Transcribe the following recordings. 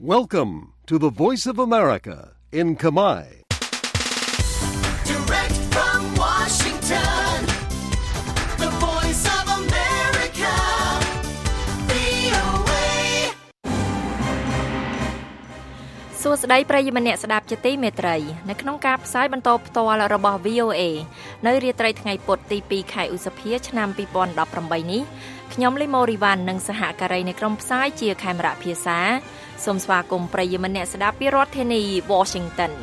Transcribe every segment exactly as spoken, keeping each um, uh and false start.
Welcome to the Voice of America in Khmer. Direct from Washington, the Voice of America, វី អូ เอ សួស្តីប្រិយមិត្តអ្នកស្ដាប់ជាទីមេត្រីនៅក្នុងការផ្សាយបន្តផ្ទាល់របស់ វី អូ เอ នៅរាត្រីថ្ងៃពុធទីពីរខែឧសភាឆ្នាំពីរពាន់ដប់ប្រាំបីនេះខ្ញុំលីម៉ូរីវ៉ាន់និងសហការីនៃក្រុមផ្សាយជាខេមរៈភាសាសូមស្វាគមន៍ប្រិយមិត្តអ្នកស្ដាប់ពីរដ្ឋធានី Washington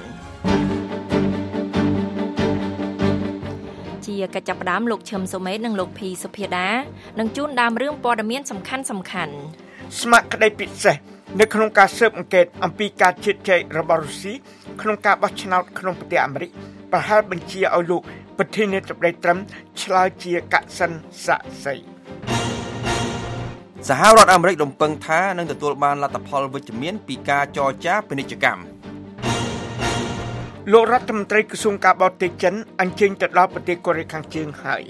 ជាកិច្ចចាប់ផ្ដើមលោកឈឹមសុមេតនិងលោកភីសុភាដានឹងជួនដើមរឿងព័ត៌មានសំខាន់សំខាន់ស្ម័គ្រក្តីពិសេសនៅក្នុងការស៊ើបអង្កេតអំពីការជិតចែករបស់រុស្ស៊ីក្នុងការបោះឆ្នោតក្នុងប្រទេសអាមេរិកប្រហែលបញ្ជាឲ្យលោកប្រធានាធិបតីត្រឹមឆ្លើយជាកសិនស័ក្តិសិទ្ធិសហរដ្ឋអាមេរិករំពឹងថានឹងទទួលបានលទ្ធផលវិជ្ជមានពីការចរចាពាណិជ្ជកម្មលោករដ្ឋមន្ត្រីក្រសួងការបរទេសចិនអញ្ជើញទៅដល់ប្រទេសកូរ៉េខាងជើងហើយ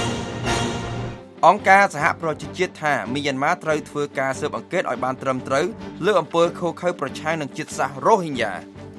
អង្គការសហប្រជាជាតិថាមីយ៉ាន់ម៉ាត្រូវធ្វើការស៊ើបអង្កេតឲ្យបានត្រឹមត្រូវលើអំពើឃោរឃៅប្រឆាំងនឹងជាតិសាសន៍រ៉ូហិញយ៉ា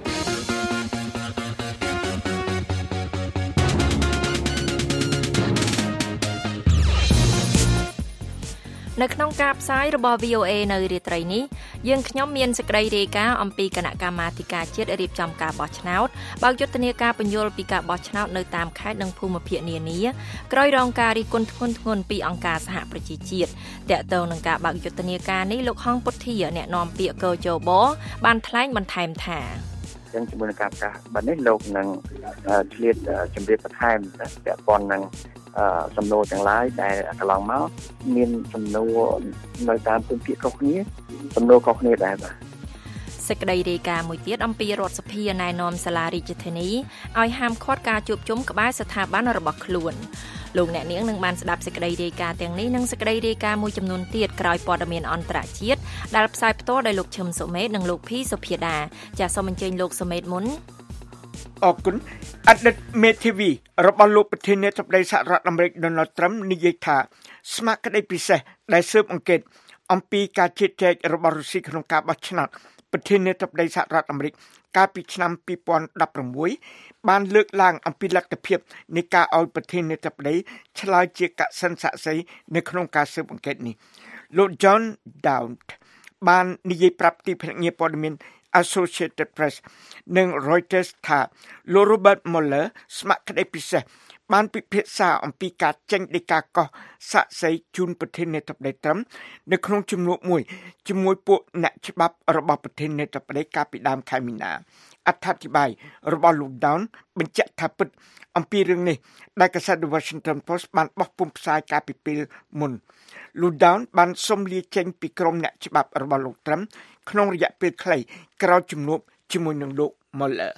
នៅក្នុងការផ្សាយរបស់ វី អូ เอ នៅរាត្រីនេះយើងខ្ញុំមានសេចក្តីរាយការណ៍អំពីគណៈកម្មាធិការជាតិរៀបចំការបោះឆ្នោតបើកយុទ្ធនាការបញ្យល់ពីការបោះឆ្នោតនៅតាមខេត្តនិងភូមិភាគនានាក្រោយរងការរិះគន់ធ្ងន់ធ្ងរពីអង្គការសហប្រជាជាតិទាក់ទងនឹងការបើកយុទ្ធនាការនេះលោកហងពុទ្ធាអ្នកនាំពាក្យកោជបបានថ្លែងបន្ថែមថាចឹងជាមួយនឹងការប្រកាសបែបនេះលោកនឹងឆ្លៀតជំរាបបន្ថែមពាក់ព័ន្ធនឹងសំណួរទាំងឡាយដែលកន្លងមកមានសំណួរនៅតាមพื้นที่ខុសគ្នាសំណួរខុសគ្នាដែរបាទសេចក្តីរាយការណ៍មួយទៀតអំពីរដ្ឋសភាណែនាំសាលារាជធានីឲ្យហាមឃាត់ការជួបជុំក្បែរស្ថាប័នរបស់ខ្លួនលោកអ្នកនាងនឹងបានស្ដាប់សេចក្តីរាយការណ៍ទាំងនេះនិងសេចក្តីរាយការណ៍មួយចំនួនទៀតក្រោយព័ត៌មានអន្តរជាតិដែលផ្សាយផ្ទាល់ដោយលោកឈឹមសុមេតនិងលោកភីសុភាដាចាសសូមអញ្ជើញលោកសុមេតមុនអរគុណអតីតមេធាវីរបស់លោកប្រធានាធិបតីសហរដ្ឋអាមេរិក Donald Trump និយាយថាស្ម័គ្រក្តីពិសេសដែលស៊ើបអង្កេតអំពីការជិតចែករបស់រុស្ស៊ីក្នុងការបោះឆ្នោតប្រធានាធិបតីសហរដ្ឋអាមេរិកកាលពីឆ្នាំពីរពាន់ដប់ប្រាំមួយបានលើកឡើងអំពីលទ្ធភាពនៃការឲ្យប្រធានាធិបតីឆ្លើយជាកសិនស័ក្តិសិទ្ធិនៅក្នុងការស៊ើបអង្កេតនេះលោក John Dowd បាននិយាយប្រាប់ទីភ្នាក់ងារព័ត៌មានAssociated Press និង Reuters ថាលោក Robert Mueller ស្ម័គ្រក្តីពិសេសបានពិភាក្សាអំពីការចេញដីកាកោះសាក់សីជូនប្រធានាធិបតីត្រឹមនៅក្នុងជំនួបមួយជាមួយពួកអ្នកច្បាប់របស់ប្រធានាធិបតីកាលពីដើមខែមីនាអត្ថាធិប្បាយរបស់លោក Down បញ្ជាក់ថាពិតអំពីរឿងនេះដែលកាសែត The Washington Post បានបោះពុម្ពផ្សាយកាលពីពេលមុនលោក Down បានសុំលាចេញពីក្រុមអ្នកច្បាប់របស់លោកត្រឹមក្នុងរយៈពេលខ្លីក្រោយជំនួបជាមួយនឹងលោក Mueller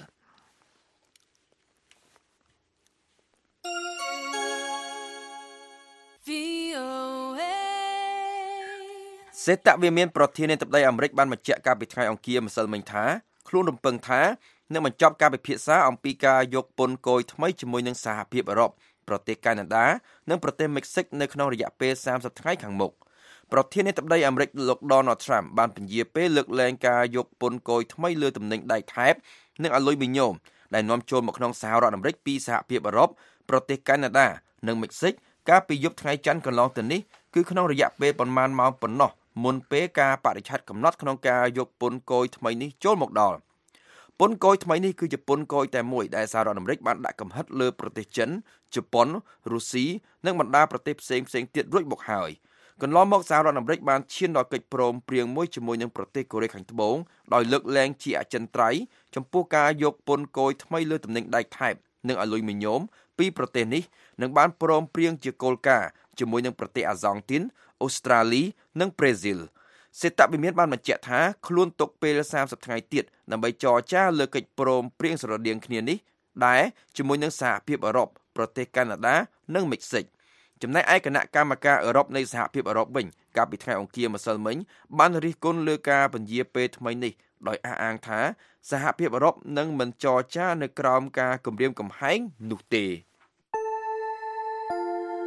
សេតវិមានប្រធានាធិបតីអាមេរិកបានបញ្ជាក់កាលពីថ្ងៃអង្គារម្សិលមិញថាខ្លួនរំពឹងថានឹងបញ្ចប់ការពិភាក្សាអំពីការយកពន្ធគយថ្មីជាមួយនឹងសហភាពអឺរ៉ុបប្រទេសកាណាដានិងប្រទេសមិចស៊ិកនៅក្នុងរយៈពេលសាមសិបថ្ងៃខាងមុខប្រធានាធិបតីអាមេរិកលោក Donald Trump បានពន្យាពេលលើកលែងការយកពន្ធគយថ្មីលើទំនិញដែកថែបនិងអាលុយមីញ៉ូមដែលនាំចូលមកក្នុងសហរដ្ឋអាមេរិកពីសហភាពអឺរ៉ុបប្រទេសកាណាដានិងមិចស៊ិកកាលពីយប់ថ្ងៃច័ន្ទកន្លងទៅនេះគឺក្នុងរយៈពេលប្រមាណម៉ោងប៉ុណ្ណោះមុនពេលការបរិច្ឆេទកំណត់ក្នុងការយកពន្ធគយថ្មីនេះចូលមកដល់ពន្ធគយថ្មីនេះគឺជាពន្ធគយតែមួយដែលសហរដ្ឋអាមេរិកបានដាក់កំហិតលើប្រទេសចិនជប៉ុនរុស្ស៊ីនិងបណ្ដាប្រទេសផ្សេងៗទៀតរួចមកហើយកន្លងមកសហរដ្ឋអាមេរិកបានឈានដល់កិច្ចព្រមព្រៀងមួយជាមួយនឹងប្រទេសកូរ៉េខាងត្បូងដោយលើកលែងជាអចិន្ត្រៃយ៍ចំពោះការយកពន្ធគយថ្មីលើទំនិញដែកថែបនិងអាលុយមីញ៉ូមពីប្រទេសនេះនឹងបានព្រមព្រៀងជាគោលការណ៍ជាមួយនឹងប្រទេសអាសង់ទីនអូស្ត្រាលីនិងប្រេស៊ីលសេតវិមានបានបញ្ជាក់ថាខ្លួនទុកពេលសាមសិបថ្ងៃទៀតដើម្បីចរចាលើកិច្ចព្រមព្រៀងស្រដៀងគ្នានេះដែរជាមួយនឹងសហភាពអឺរ៉ុបប្រទេសកាណាដានិងមិចស៊ិកចំណែកឯគណៈកម្មការអឺរ៉ុបនៃសហភាពអឺរ៉ុបវិញកាលពីថ្ងៃអង្គារម្សិលមិញបានរិះគន់លើការពន្យាពេលថ្មីនេះដោយអះអាងថាសហភាពអឺរ៉ុបនឹងមិនចរចានៅក្រោមការគំរាមកំហែងនោះទេ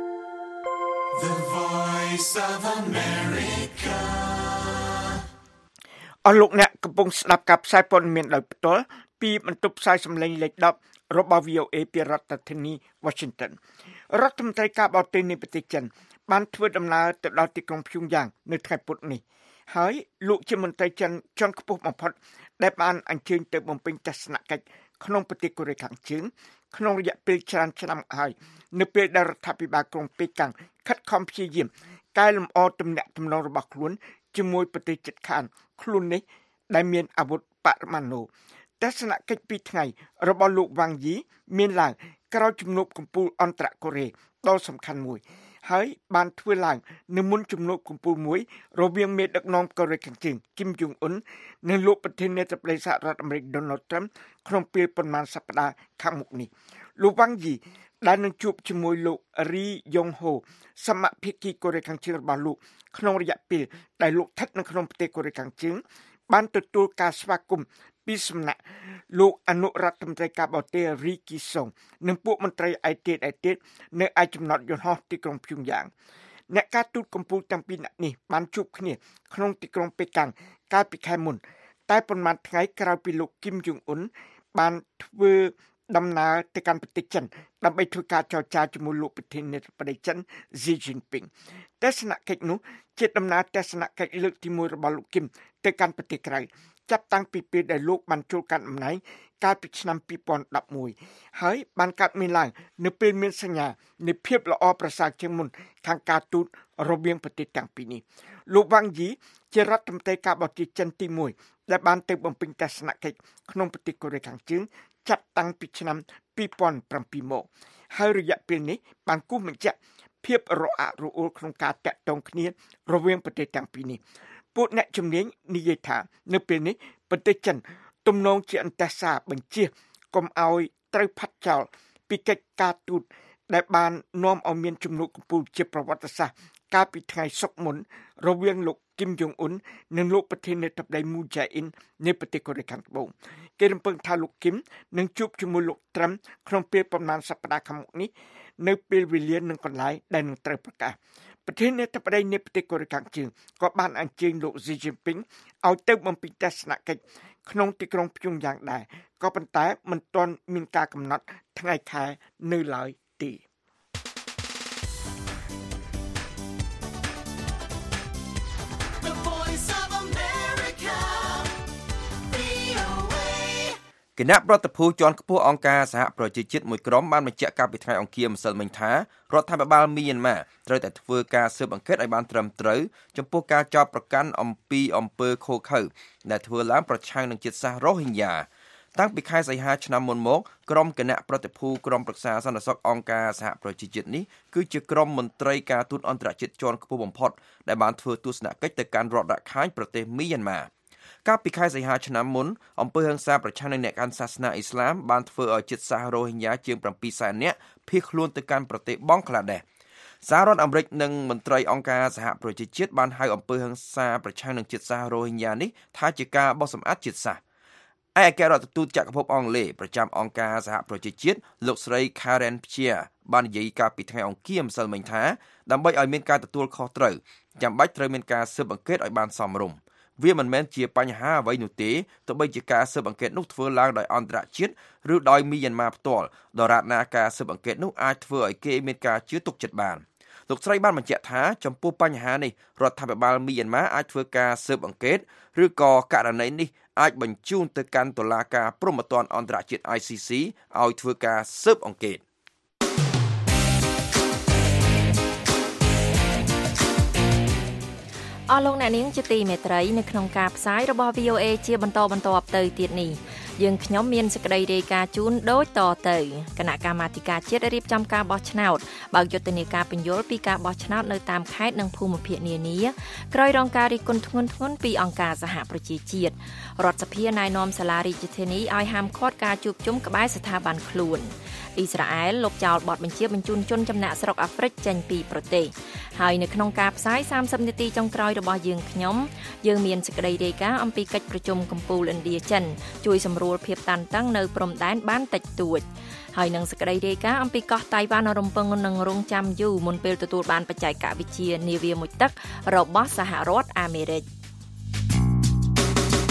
The Voice of America អស់លោកអ្នកកំពុងស្ដាប់ការផ្សាយព័ត៌មានដោយផ្ទាល់ពីបន្ទប់ផ្សាយសំឡេងលេខដប់របស់ វី អូ អេ ពីរដ្ឋធានី Washington រដ្ឋមន្ត្រីការបរទេសនៃប្រទេសចិនបានធ្វើដំណើរទៅដល់ទីក្រុងព្យុងយ៉ាងនៅថ្ងៃពុធនេះហើយលោកជាមន្ត្រីចិនជាន់ខ្ពស់បំផុតដែលបានអញ្ជើញទៅបំពេញទស្សនកិច្ចក្នុងប្រទេសកូរ៉េខាងជើងក្នុងរយៈពេលច្រើនឆ្នាំហើយនៅពេលដែលរដ្ឋាភិបាលក្រុងប៉េកាំងខិតខំព្យាយាមកែលម្អទំនាក់ទំនងរបស់ខ្លួនជាមួយប្រទេសជិតខាងខ្លួននេះដែលមានអាវុធបរមាណូទស្សនកិច្ចពីរថ្ងៃរបស់លោកវ៉ាងយីមានឡើងក្រោយជំនួបកំពូលអន្តរកូរ៉េដ៏សំខាន់មួយហើយបានធ្វើឡើងនៅមុនជំនួបកំពូលមួយរវាងមេដឹកនាំកូរ៉េខាងជើងគីមយុងអ៊ុននិងលោកប្រធានាធិបតីសហរដ្ឋអាមេរិកដូណាល់ត្រាំក្នុងពេលប៉ុន្មានសប្តាហ៍ខាងមុខនេះលោកវ៉ាងយីដែលនឹងជួបជាមួយលោករីយ៉ុងហូសមាភិកីកូរ៉េខាងជើងរបស់លោកក្នុងរយៈពេលដែលលោកស្ថិតនៅក្នុងប្រទេសកូរ៉េខាងជើងបានទទួលការស្វាគមន៍ពីសំណាក់លោកអនុរដ្ឋមន្ត្រីការបរទេសរីគីសុងនិងពួកមន្ត្រីឯទៀតឯទៀតនៅឯចំណតយន្តហោះទីក្រុងព្យុងយ៉ាងអ្នកការទូតកម្ពុជាទាំងពីរនាក់នេះបានជួបគ្នាក្នុងទីក្រុងប៉េកាំងកាលពីខែមុនតែប៉ុន្មានថ្ងៃក្រោយពីលោកគីមយុងអ៊ុនបានធ្វើដំណើរទៅកាន់ប្រទេសចិនដើម្បីធ្វើការចរចាជាមួយលោកប្រធានាធិបតីចិន Xi Jinping ទស្សនកិច្ចនោះជាដំណើរទស្សនកិច្ចលើកទីមួយរបស់លោកគីមទៅកាន់ប្រទេសក្រៅចាប់តាំងពីពេលដែលលោកបានចូលកាន់អំណាចកាលពីឆ្នាំពីរពាន់ដប់មួយហើយបានកាត់មានឡើងនៅពេលមានសញ្ញានៃភាពល្អប្រសើរជាងមុនខាងការទូតរវាងប្រទេសទាំងពីរនេះលោកវ៉ាងយីជារដ្ឋមន្ត្រីការបរទេសចិនទីមួយដែលបានទៅបំពេញទស្សនកិច្ចក្នុងប្រទេសកូរ៉េខាងជើងចាប់តាំងពីឆ្នាំពីរពាន់ប្រាំពីរមកហើយរយៈពេលនេះបានគូសបញ្ជាក់ភាពរអាក់រអួលក្នុងការតាក់ទងគ្នារវាងប្រទេសទាំងពីរនេះពួកអ្នកជំនាញនិយាយថានៅពេលនេះប្រទេសចិនទំនងជាអន្តរសាបញ្ជាកុំឲ្យត្រូវផាត់ចោលពីកិច្ចការទូតដែលបាននាំឲ្យមានជំនួបកំពូលជាប្រវត្តិសាស្ត្រកាលពីថ្ងៃសុក្រមុនរវាងលោកគីមយុងអ៊ុននិងលោកប្រធានាធិបតីមូជែអ៊ីននៃប្រទេសកូរ៉េខាងត្បូងគេរំពឹងថាលោកគីមនឹងជួបជាមួយលោកត្រាំក្នុងពេលប្រមាណសប្តាហ៍ខាងមុខនេះនៅពេលវេលានិងកន្លែងដែលនឹងត្រូវប្រកាសប្រធានាធិបតីនៃប្រទេសកូរ៉េខាងជើងក៏បានអញ្ជើញលោក Xi Jinping ឲ្យទៅបំពេញទស្សនកិច្ចក្នុងទីក្រុងព្យុងយ៉ាងដែរក៏ប៉ុន្តែមិនទាន់មានការកំណត់ថ្ងៃខែនៅឡើយទេគណៈប្រតិភូជាន់ខ្ពស់អង្គការសហប្រជាជាតិមួយក្រុមបានបញ្ជាក់កាលពីថ្ងៃអង្គារម្សិលមិញថារដ្ឋាភិបាលមីយ៉ាន់ម៉ាត្រូវតែធ្វើការស៊ើបអង្កេតឲ្យបានត្រឹមត្រូវចំពោះការចោទប្រកាន់អំពីអំពើឃោរឃៅដែលធ្វើឡើងប្រឆាំងនឹងជាតិសាសន៍រ៉ូហិញយ៉ាតាំងពីខែសីហាឆ្នាំមុនមកក្រុមគណៈប្រតិភូក្រុមប្រឹក្សាសន្តិសុខអង្គការសហប្រជាជាតិនេះគឺជាក្រុមមន្ត្រីការទូតអន្តរជាតិជាន់ខ្ពស់បំផុតដែលបានធ្វើទស្សនកិច្ចទៅកាន់រដ្ឋរខាញប្រទេសមីយ៉ាន់ម៉ាកាលពីខែសីហាឆ្នាំមុនអំពើហិង្សាប្រឆាំងនឹងអ្នកកាន់សាសនាអ៊ីស្លាមបានធ្វើឲ្យជាតិសាសន៍រ៉ូហិញ៉ាជាង7សែននាក់ភៀសខ្លួនទៅកាន់ប្រទេសបង់ក្លាដេសសហរដ្ឋអាមេរិកនិងមន្ត្រីអង្គការសហប្រជាជាតិបានហៅអំពើហិង្សាប្រឆាំងនឹងជាតិសាសន៍រ៉ូហិញ៉ានេះថាជាការបោះសម្អាតជាតិសាសន៍ឯអគ្គរដ្ឋទូតចក្រភពអង់គ្លេសប្រចាំអង្គការសហប្រជាជាតិលោកស្រី Karen Pierre បាននិយាយកាលពីថ្ងៃអង្គារម្សិលមិញថាដើម្បីឲ្យមានការទទួលខុសត្រូវចាំបាច់ត្រូវមានការស៊ើបអង្កេតឲ្យបានសមរម្យវាមិនមែនជាបញ្ហាអ្វីនោះទេទោះបីជាការស៊ើបអង្កេតនោះធ្វើឡើងដោយអន្តរជាតិឬដោយមីយ៉ាន់ម៉ាផ្ទាល់ដរាបណាការស៊ើបអង្កេតនោះអាចធ្វើឲ្យគេមានការជឿទុកចិត្តបានលោកស្រីបានបញ្ជាក់ថាចំពោះបញ្ហានេះរដ្ឋាភិបាលមីយ៉ាន់ម៉ាអាចធ្វើការស៊ើបអង្កេតឬក៏ករណីនេះអាចបញ្ជូនទៅកាន់តុលាការព្រហ្មទណ្ឌអន្តរជាតិ I C C ឲ្យធ្វើការស៊ើបអង្កេតអស់លោកអ្នកនាងជាទីមេត្រីនៅក្នុងការផ្សាយរបស់ វី អូ អេ ជាបន្តបន្ទាប់ទៅទៀតនេះយើងខ្ញុំមានសេចក្តីរាយការណ៍ជូនដូចតទៅគណៈកម្មាធិការជាតិរៀបចំការបោះឆ្នោតបើកយុទ្ធនាការបញ្យល់ពីការបោះឆ្នោតនៅតាមខេត្តនិងភូមិភាគនានាក្រោយរងការរិះគន់ធ្ងន់ធ្ងរពីអង្គការសហប្រជាជាតិរដ្ឋសភាណែនាំសាលារាជធានីឲ្យហាមឃាត់ការជួបជុំក្បែរស្ថាប័នខ្លួនអ៊ីស្រាអែលលុបចោលបទបញ្ជាបញ្ជូនជនចំណាក់ស្រុកអាហ្វ្រិកចេញពីប្រទេសហើយនៅក្នុងការផ្សាយសាមសិបនាទីចុងក្រោយរបស់យើងខ្ញុំយើងមានសេចក្តីរាយការណ៍អំពីកិច្ចប្រជុំកំពូលឥណ្ឌាចិនជួយសម្រួលភាពតានតឹងនៅព្រំដែនបានតិចតួចហើយនឹងសេចក្តីរាយការណ៍អំពីកោះតៃវ៉ាន់រំពឹងនឹងរងចាំយូរមុនពេលទទួលបានបច្ចេកវិទ្យានាវាមុជទឹករបស់សហរដ្ឋអាមេរិក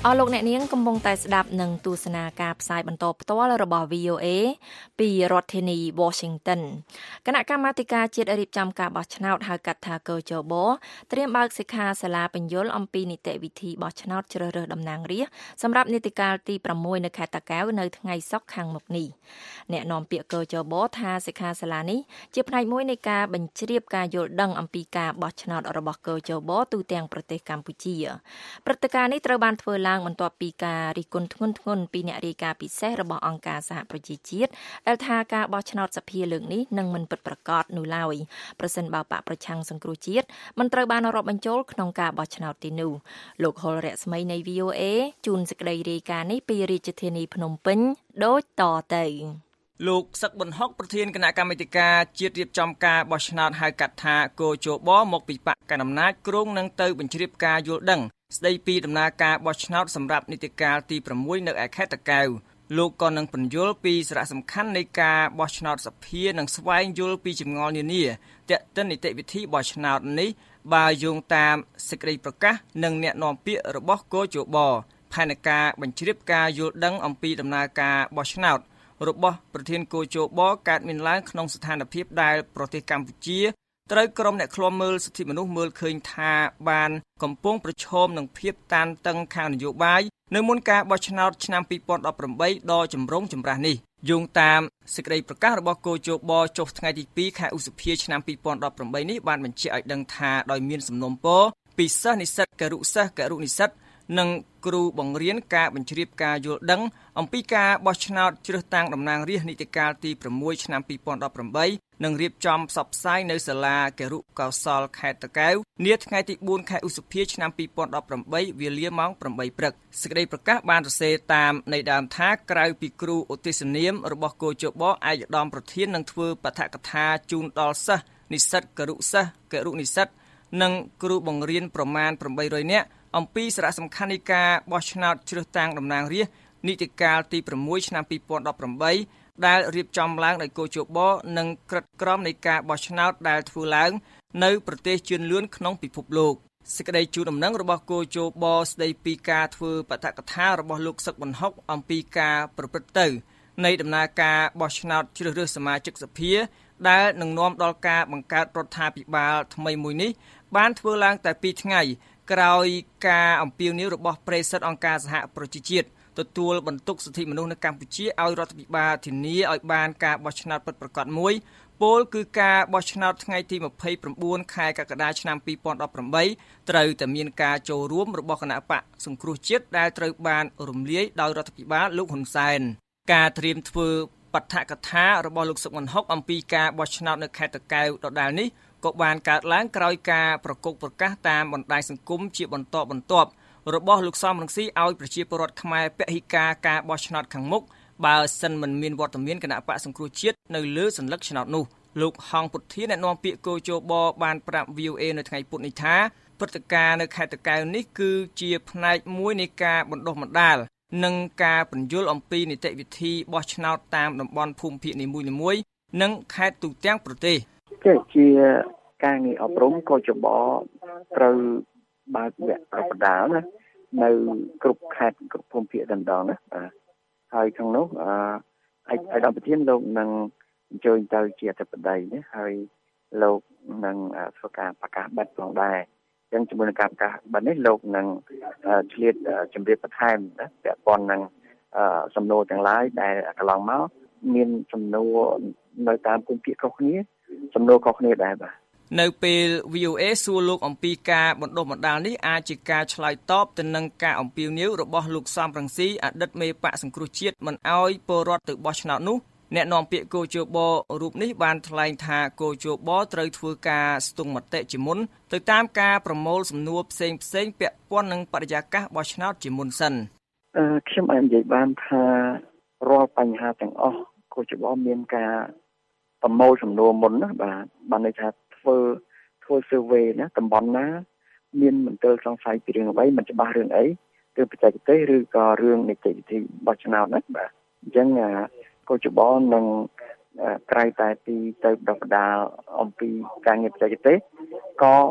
អស់លោកអ្នកនាងកំពុងតែស្ដាប់នឹងទស្សនាការផ្សាយបន្តផ្ទាល់របស់ វី អូ เอ ពីរដ្ឋធានី Washington គណៈកម្មាធិការជាតិរៀបចំការបោះឆ្នោតហៅកាត់ថា កោ ជ ប ត្រៀមបើកសិក្ខាសាលាបញ្យលអំពីនីតិវិធីបោះឆ្នោតជ្រើសរើសតំណាងរាស្ត្រសម្រាប់នីតិកាលទីប្រាំមួយនៅខេត្តតាកែវនៅថ្ងៃសុក្រខាងមុខនេះអ្នកនាំពាក្យកោ ជ ប ថាសិក្ខាសាលានេះជាផ្នែកមួយនៃការបញ្ជ្រាបការយល់ដឹងអំពីការបោះឆ្នោតរបស់កោ ជ ប ទូទាំងប្រទេសកម្ពុជាព្រឹត្តិការណ៍នេះត្រូវបានធ្វើឡើងបន្ទាប់ពីការរិះគន់ធ្ងន់ធ្ងរពីអ្នករាយការណ៍ពិសេសរបស់អង្គការសហប្រជាជាតិដែលថាការបោះឆ្នោតសភាលើកនេះនឹងមិនពិតប្រាកដនោះឡើយប្រសិនបើបកប្រឆាំងសង្គ្រោះជាតិមិនត្រូវបានរាប់បញ្ចូលក្នុងការបោះឆ្នោតទីនោះលោកហុលរស្មីនៃ វី អូ เอ ជូនសេចក្តីរាយការណ៍នេះពីរាជធានីភ្នំពេញដូចតទៅលោកសឹកប៊ុនហុកប្រធានគណៈកម្មាធិការជាតិរៀបចំការបោះឆ្នោតហៅកាត់ថាកោ ជ ប មកពីបកកណ្ដាលអំណាចគ្រោងនឹងទៅបញ្ជ្រាបការយល់ដឹងស្ដីពីដំណើរការបោះឆ្នោតសម្រាប់នីតិកាលទីប្រាំមួយនៅឯខេត្តតាកែវលោកក៏នឹងពន្យល់ពីសារៈសំខាន់នៃការបោះឆ្នោតសភានិងស្វែងយល់ពីចម្ងល់នានាទាក់ទិននីតិវិធីបោះឆ្នោតនេះបើយោងតាមសេចក្តីប្រកាសនិងអ្នកនាំពាក្យរបស់កោ ជ ប ផែនការបញ្ជ្រាបការយល់ដឹងអំពីដំណើរការបោះឆ្នោតរបស់ប្រធានកោ ជ ប កើតមានឡើងក្នុងស្ថានភាពដែលប្រទេសកម្ពុជាត្រូវក្រុមអ្នកឃ្លាំមើលសិទ្ធិមនុស្សមើលឃើញថាបានកំពុងប្រឈមនឹងភាពតានតឹងខាងនយោបាយនៅមុនការបោះឆ្នោតឆ្នាំពីរពាន់ដប់ប្រាំបីដ៏ចម្រូងចម្រាសនេះយោងតាមសេចក្តីប្រកាសរបស់កោ ជ ប ចុះថ្ងៃទីពីរខែឧសភាឆ្នាំពីរពាន់ដប់ប្រាំបីនេះបានបញ្ជាក់ឲ្យដឹងថាដោយមានសំណូមពរពីសិស្សនិស្សិតគរុសិស្សគរុនិស្សិតនិងគ្រូបង្រៀនការបញ្ជ្រាបការយល់ដឹងអំពីការបោះឆ្នោតជ្រើសតាំងតំណាងរាស្ត្រនីតិកាលទីប្រាំមួយឆ្នាំពីរពាន់ដប់ប្រាំបីនិងរៀបចំផ្សព្វផ្សាយនៅសាលាគរុកោសលខេត្តតាកែវនាថ្ងៃទីបួនខែឧសភាឆ្នាំពីរពាន់ដប់ប្រាំបីវេលាម៉ោងប្រាំបីព្រឹកសេចក្តីប្រកាសបានសរសេរតាមន័យដើមថាក្រៅពីគ្រូឧទ្ទិសនាមរបស់កោ ជ ប ឯកឧត្តមប្រធាននឹងធ្វើបឋកថាជូនដល់សិស្សនិស្សិតគរុសិស្សគរុនិស្សិតនិងគ្រូបង្រៀនប្រមាណប្រាំបីរយនាក់អំពីសារៈសំខាន់នៃការបោះឆ្នោតជ្រើសតាំងតំណាងរាស្ត្រនីតិកាលទីប្រាំមួយឆ្នាំពីរពាន់ដប់ប្រាំបីដែលរៀបចំឡើងដោយកោ ជ ប និងក្រិតក្រមនៃការបោះឆ្នោតដែលធ្វើឡើងនៅប្រទេសជឿនលឿនក្នុងពិភពលោកសេចក្តីជូនដំណឹងរបស់កោ ជ ប ស្តីពីការធ្វើបឋកថារបស់លោកសឹកប៊ុនហុកអំពីការប្រព្រឹត្តទៅនៃដំណើរការបោះឆ្នោតជ្រើសរើសសមាជិកសភាដែលនឹងនាំដល់ការបង្កើតរដ្ឋាភិបាលថ្មីមួយនេះបានធ្វើឡើងតែពីរថ្ងៃក្រោយការអំពាវនាវរបស់ប្រេសិតអង្គការសហប្រជាជាតិទទួលបន្ទុកសិទ្ធិមនុស្សនៅកម្ពុជាឲ្យរដ្ឋាភិបាលធានាឲ្យបានការបោះឆ្នោតពិតប្រាកដមួយពោលគឺការបោះឆ្នោតថ្ងៃទីម្ភៃប្រាំបួនខែកក្កដាឆ្នាំពីរពាន់ដប់ប្រាំបីត្រូវតែមានការចូលរួមរបស់គណៈបកសង្គ្រោះជាតិដែលត្រូវបានរំលាយដោយរដ្ឋាភិបាលលោកហ៊ុនសែនការត្រៀមធ្វើបឋកថារបស់លោកសឹកប៊ុនហុកអំពីការបោះឆ្នោតនៅខេត្តតាកែវដដែលនេះក៏បានកើតឡើងក្រោយការប្រកុកប្រកាសតាមបណ្ដាញសង្គមជាបន្តបន្ទាប់របស់លោកសំរងស៊ីឲ្យប្រជាពលរដ្ឋខ្មែរពហិការការបោះឆ្នោតខាងមុខបើសិនមិនមានវត្តមានគណៈបកសង្គ្រោះជាតិនៅលើសញ្ញាឆ្នោតនោះលោកហងពុទ្ធាអ្នកនាំពាក្យកោ ជ ប បានប្រាប់ វី អូ เอ នៅថ្ងៃពុធនេះថាព្រឹត្តិការណ៍នៅខេត្តតាកែវនេះគឺជាផ្នែកមួយនៃការបណ្ដុះបណ្ដាលនិងការពន្យល់អំពីនីតិវិធីបោះឆ្នោតតាមតំបន់ភូមិភាគនីមួយៗនិងខេត្តទូទាំងប្រទេសជាការងារអប់រំកោ ជ ប ត្រូវបើកវគ្គប្រពដាលណានៅគ្រប់ខេត្តគ្រប់ភូមិភាគដណ្ដងណាបាទហើយក្នុងនោះអឺឯកឧត្តមប្រធានលោកនឹងអញ្ជើញទៅជាអធិបតីណាហើយលោកនឹងធ្វើការប្រកាសបិទផងដែរអញ្ចឹងជាមួយនឹងការប្រកាសបិទនេះលោកនឹងឆ្លៀតជម្រាបបន្ថែមណាពាក់ព័ន្ធនឹងសំណួរទាំងឡាយដែលកន្លងមកមានសំណួរនៅតាមភូមិភាគខុសគ្នាសំណួរខុសគ្នាដែរបាទនៅពេល វី អូ เอ សួរលោកអំពីការបណ្ដុះបណ្ដាលនេះអាចជាការឆ្លើយតបទៅនឹងការអំពាវនាវរបស់លោកសំរងស៊ីអតីតមេបកសង្គ្រោះជាតិមិនអោយពលរដ្ឋទៅបោះឆ្នោតនោះអ្នកនាំពាក្យកោ ជ ប រូបនេះបានថ្លែងថាកោ ជ ប ត្រូវធ្វើការស្ទង់មតិជាមុនទៅតាមការប្រមូលសំណួរផ្សេងផ្សេងពាក់ព័ន្ធនឹងបរិយាកាសបោះឆ្នោតជាមុនសិនអឺខ្ញុំអាចនិយាយបានថារាល់បញ្ហាទាំងអស់កោ ជ ប មានការប្រមូលសំណួរមុនណាបាទបានន័យថាធ្វើធ្វើ survey ណាតំបន់ណាមានមន្ទិលសង្ស័យពីរឿងអ្វីមិនច្បាស់រឿងអីរឿងបច្ចេកទេសឬក៏រឿងនីតិវិធីបោះឆ្នោតណាបាទអញ្ចឹងកោ ជ ប នឹងក្រៅតែពីទៅបដិបដាលអំពីការងារបច្ចេកទេសក៏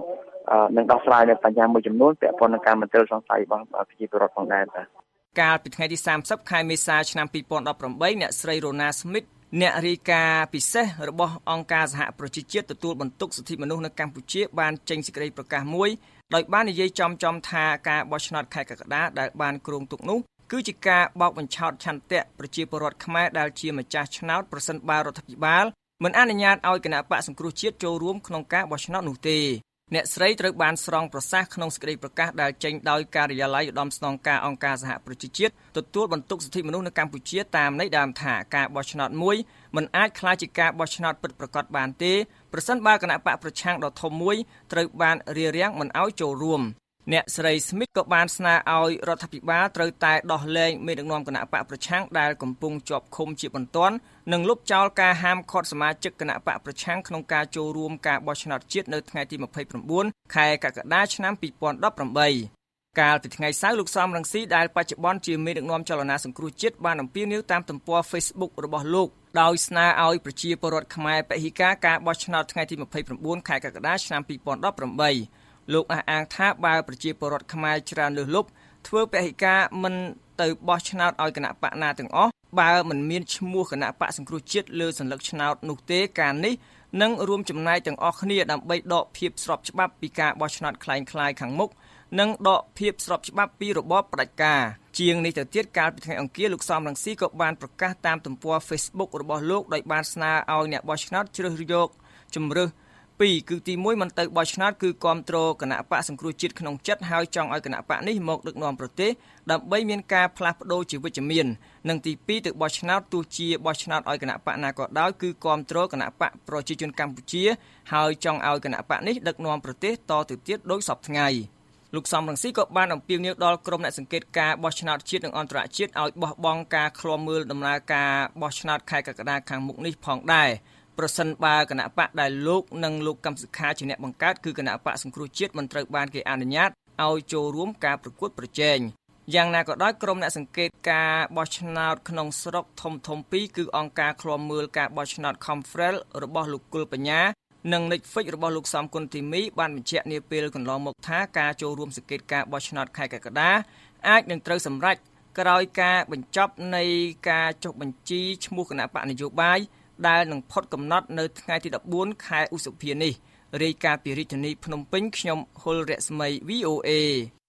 នឹងដោះស្រាយនៅបញ្ហាមួយចំនួនពាក់ព័ន្ធនឹងការមន្ទិលសង្ស័យរបស់ប្រជាពលរដ្ឋផងដែរបាទកាលពីថ្ងៃទីសាមសិបខែមេសាឆ្នាំពីរពាន់ដប់ប្រាំបីអ្នកស្រីរ៉ូណាស្មីតអ្នករាយការណ៍ពិសេសរបស់អង្គការសហប្រជាជាតិទទួលបន្ទុកសិទ្ធិមនុស្សនៅកម្ពុជាបានចេញសេចក្តីប្រកាសមួយដោយបាននិយាយចំចំថាការបោះឆ្នោតខែកក្កដាដែលបានគ្រោងទុកនោះគឺជាការបោកបញ្ឆោតឆន្ទៈប្រជាពលរដ្ឋខ្មែរដែលជាម្ចាស់ឆ្នោតប្រសិនបើរដ្ឋាភិបាលមិនអនុញ្ញាតឲ្យគណៈបកសង្គ្រោះជាតិចូលរួមក្នុងការបោះឆ្នោតនោះទេអ្នកស្រីត្រូវបានស្រង់ប្រសាសន៍ក្នុងសេចក្តីប្រកាសដែលចេញដោយការិយាល័យឧត្តមស្នងការអង្គការសហប្រជាជាតិទទួលបន្ទុកសិទ្ធិមនុស្សនៅកម្ពុជាតាមន័យដើមថាការបោះឆ្នោតមួយមិនអាចក្លាយជាការបោះឆ្នោតពិតប្រាកដបានទេប្រសិនបើគណៈបកប្រឆាំងដ៏ធំមួយត្រូវបានរារាំងមិនឲ្យចូលរួមអ្នកស្រី Smith ក៏បានស្នើឲ្យរដ្ឋាភិបាលត្រូវតែដោះលែងមេដឹកនាំគណៈបកប្រឆាំងដែលកំពុងជាប់ឃុំជាបន្ទាន់និងលុបចោលការហាមឃាត់សមាជិកគណៈបកប្រឆាំងក្នុងការចូលរួមការបោះឆ្នោតជាតិនៅថ្ងៃទីម្ភៃប្រាំបួនខែកក្កដាឆ្នាំពីរពាន់ដប់ប្រាំបីកាលពីថ្ងៃសៅរ៍លោកសំរងស៊ីដែលបច្ចុប្បន្នជាមេដឹកនាំចលនាសង្គ្រោះជាតិបានអំពាវនាវតាមទំព័រ Facebook របស់លោកដោយស្នើឲ្យប្រជាពលរដ្ឋខ្មែរពហិការការបោះឆ្នោតថ្ងៃទីម្ភៃប្រាំបួនខែកក្កដាឆ្នាំពីរពាន់ដប់ប្រាំបីលោកអះអាងថាបើប្រជាពលរដ្ឋខ្មែរច្រើនលើសលប់ធ្វើពហិការមិនទៅបោះឆ្នោតឲ្យគណៈបកណាទាំងអស់បើមិនមានឈ្មោះគណៈបកសង្គ្រោះជាតិលើសញ្ញាឆ្នោតនោះទេការនេះនឹងរួមចំណែកទាំងអស់គ្នាដើម្បីដកភាពស្របច្បាប់ពីការបោះឆ្នោតคล้ายៗខាងមុខនិងដកភាពស្របច្បាប់ពីរបបផ្ដាច់ការជាងនេះទៅទៀតកាលពីថ្ងៃអង្គារលោកសំរងស៊ីក៏បានប្រកាសតាមទំព័រ Facebook របស់លោកដោយបានស្នើឲ្យអ្នកបោះឆ្នោតជ្រើសយកជំរើសពីរគឺទីមួយមិនទៅបោះឆ្នោតគឺគាំទ្រគណៈបកសង្គ្រោះជាតិក្នុងចិត្តហើយចង់ឲ្យគណៈបកនេះមកដឹកនាំប្រទេសដើម្បីមានការផ្លាស់ប្ដូរជាវិជ្ជមាននិងទីពីរទៅបោះឆ្នោតទោះជាបោះឆ្នោតឲ្យគណៈបកណាក៏ដោយគឺគាំទ្រគណៈបកប្រជាជនកម្ពុជាហើយចង់ឲ្យគណៈបកនេះដឹកនាំប្រទេសតទៅទៀតដោយសពថ្ងៃលោកសំរងស៊ីក៏បានអំពាវនាវដល់ក្រុមអ្នកសង្កេតការបោះឆ្នោតជាតិនិងអន្តរជាតិឲ្យបោះបង់ការឃ្លាំមើលដំណើរការបោះឆ្នោតខែកក្កដាខាងមុខនេះផងដែរប្រសិនបើគណៈបកដែលលោកនិងលោកកឹមសុខាជាអ្នកបង្កើតគឺគណៈបកសង្គ្រោះជាតិមិនត្រូវបានគេអនុញ្ញាតឲ្យចូលរួមការប្រកួតប្រជែងយ៉ាងណាក៏ដោយក្រុមអ្នកសង្កេតការបោះឆ្នោតក្នុងស្រុកធំធំពីរគឺអង្គការឃ្លាំមើលការបោះឆ្នោត Confrel របស់លោកគុលបញ្ញានិង Netflix របស់លោកសំគុណធីមីបានបញ្ជាក់នាពេលកន្លងមកថាការចូលរួមសង្កេតការបោះឆ្នោតខែកក្កដាអាចនឹងត្រូវសម្រេចក្រោយការបញ្ចប់នៃការចុះបញ្ជីឈ្មោះគណៈបកនយោបាយដែលនឹងផុតកំណត់នៅថ្ងៃទីដប់បួនខែឧសភានេះរាយការណ៍ពីរាជធានីភ្នំពេញខ្ញុំហុលរស្មី វី អូ អេ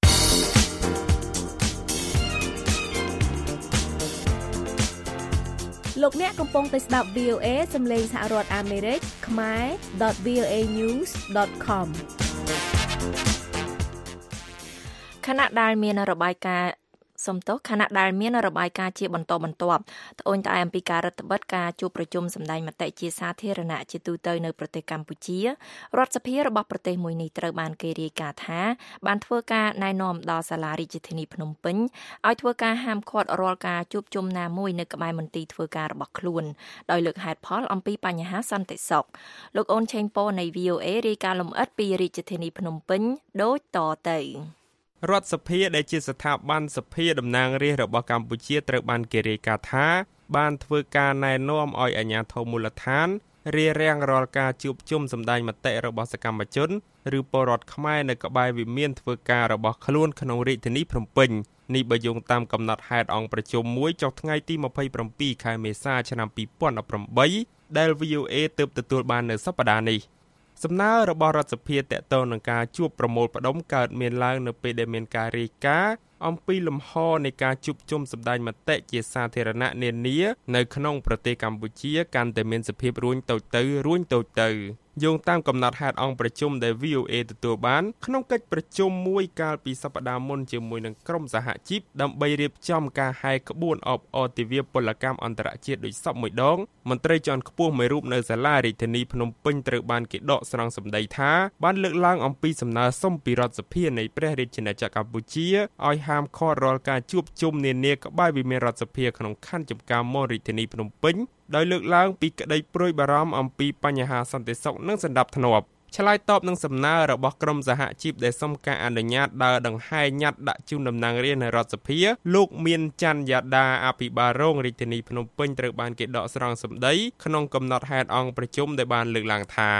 លោកអ្នកកំពុងតែស្ដាប់ វី អូ អេ សំឡេងសហរដ្ឋអាមេរិកខ្មែរ .វី អូ เอ news ដត com ខណៈដែលមានរបាយការណ៍សំទោសខណៈដែលមានរបាយការណ៍ជាបន្តបន្ទាប់ត្អូញត្អែអំពីការរដ្ឋបិទការជួបប្រជុំសម្ដែងមតិជាសាធារណៈជាទូទៅនៅប្រទេសកម្ពុជារដ្ឋសភារបស់ប្រទេសមួយនេះត្រូវបានគេរាយការណ៍ថាបានធ្វើការណែនាំដល់សាលារាជធានីភ្នំពេញឲ្យធ្វើការហាមឃាត់រាល់ការជួបជុំណាមួយនៅក្បែរមន្ទីរធ្វើការរបស់ខ្លួនដោយលើកហេតុផលអំពីបញ្ហាសន្តិសុខលោកអូនឆេងប៉ូនៃ វី អូ អេ រាយការណ៍លម្អិតពីរាជធានីភ្នំពេញដូចតទៅរដ្ឋសភាដែលជាស្ថាប័នសភាតំណាងរាស្ត្ររបស់កម្ពុជាត្រូវបានគេរាយការណ៍ថាបានធ្វើការណែនាំឲ្យអាជ្ញាធរមូលដ្ឋានរារាំងរាល់ការជួបជុំសម្ដែងមតិរបស់សកម្មជនឬពលរដ្ឋខ្មែរនៅក្បែរវិមានធ្វើការរបស់ខ្លួនក្នុងរាជធានីភ្នំពេញនេះបើយោងតាមកំណត់ហេតុអង្គប្រជុំមួយចុះថ្ងៃទីម្ភៃប្រាំពីរខែមេសាឆ្នាំពីរពាន់ដប់ប្រាំបីដែល វី អូ អេ ទើបទទួលបាននៅសប្តាហ៍នេះសំណើរបស់រដ្ឋសភាទាក់ទងនឹងការជួបប្រមូលផ្ដុំកើតមានឡើងនៅពេលដែលមានការរាយការណ៍អំពីលំហនៃការជួបជុំសម្ដែងមតិជាសាធារណៈនានានៅក្នុងប្រទេសកម្ពុជាកាន់តែមានសភាពរួញតូចទៅរួញតូចទៅយោងតាមកំណត់ហេតុអង្គប្រជុំដែល វី អូ អេ ទទួលបានក្នុងកិច្ចប្រជុំមួយកាលពីសប្តាហ៍មុនជាមួយនឹងក្រុមសហជីពដើម្បីរៀបចំការហែក្បួនអបអរទិវាពលកម្មអន្តរជាតិដូចសពមួយដងមន្ត្រីជាន់ខ្ពស់មួយរូបនៅសាលារាជធានីភ្នំពេញត្រូវបានគេដកស្រង់សម្ដីថាបានលើកឡើងអំពីសំណើសុំពីរដ្ឋសភានៃព្រះរាជាណាចក្រកម្ពុជាឲ្យហាមឃាត់រាល់ការជួបជុំនានាក្បែរវិមានរដ្ឋសភាក្នុងខណ្ឌចំការមនរាជធានីភ្នំពេញដោយលើកឡើងពីក្តីព្រួយបារម្ភអំពីបញ្ហាសន្តិសុខនិងសណ្ដាប់ធ្នាប់ឆ្លើយតបនឹងសំណើរបស់ក្រុមសហជីពដែលសុំការអនុញ្ញាតដើរដង្ហែញ៉ាត់ដាក់ជូនតំណាងរាស្ត្រនៅរដ្ឋសភាលោកមានច័ន្ទយ៉ាដាអភិបាលរងរាជធានីភ្នំពេញត្រូវបានគេដកស្រង់សម្ដីក្នុងកំណត់ហេតុអង្គប្រជុំដែលបានលើកឡើងថា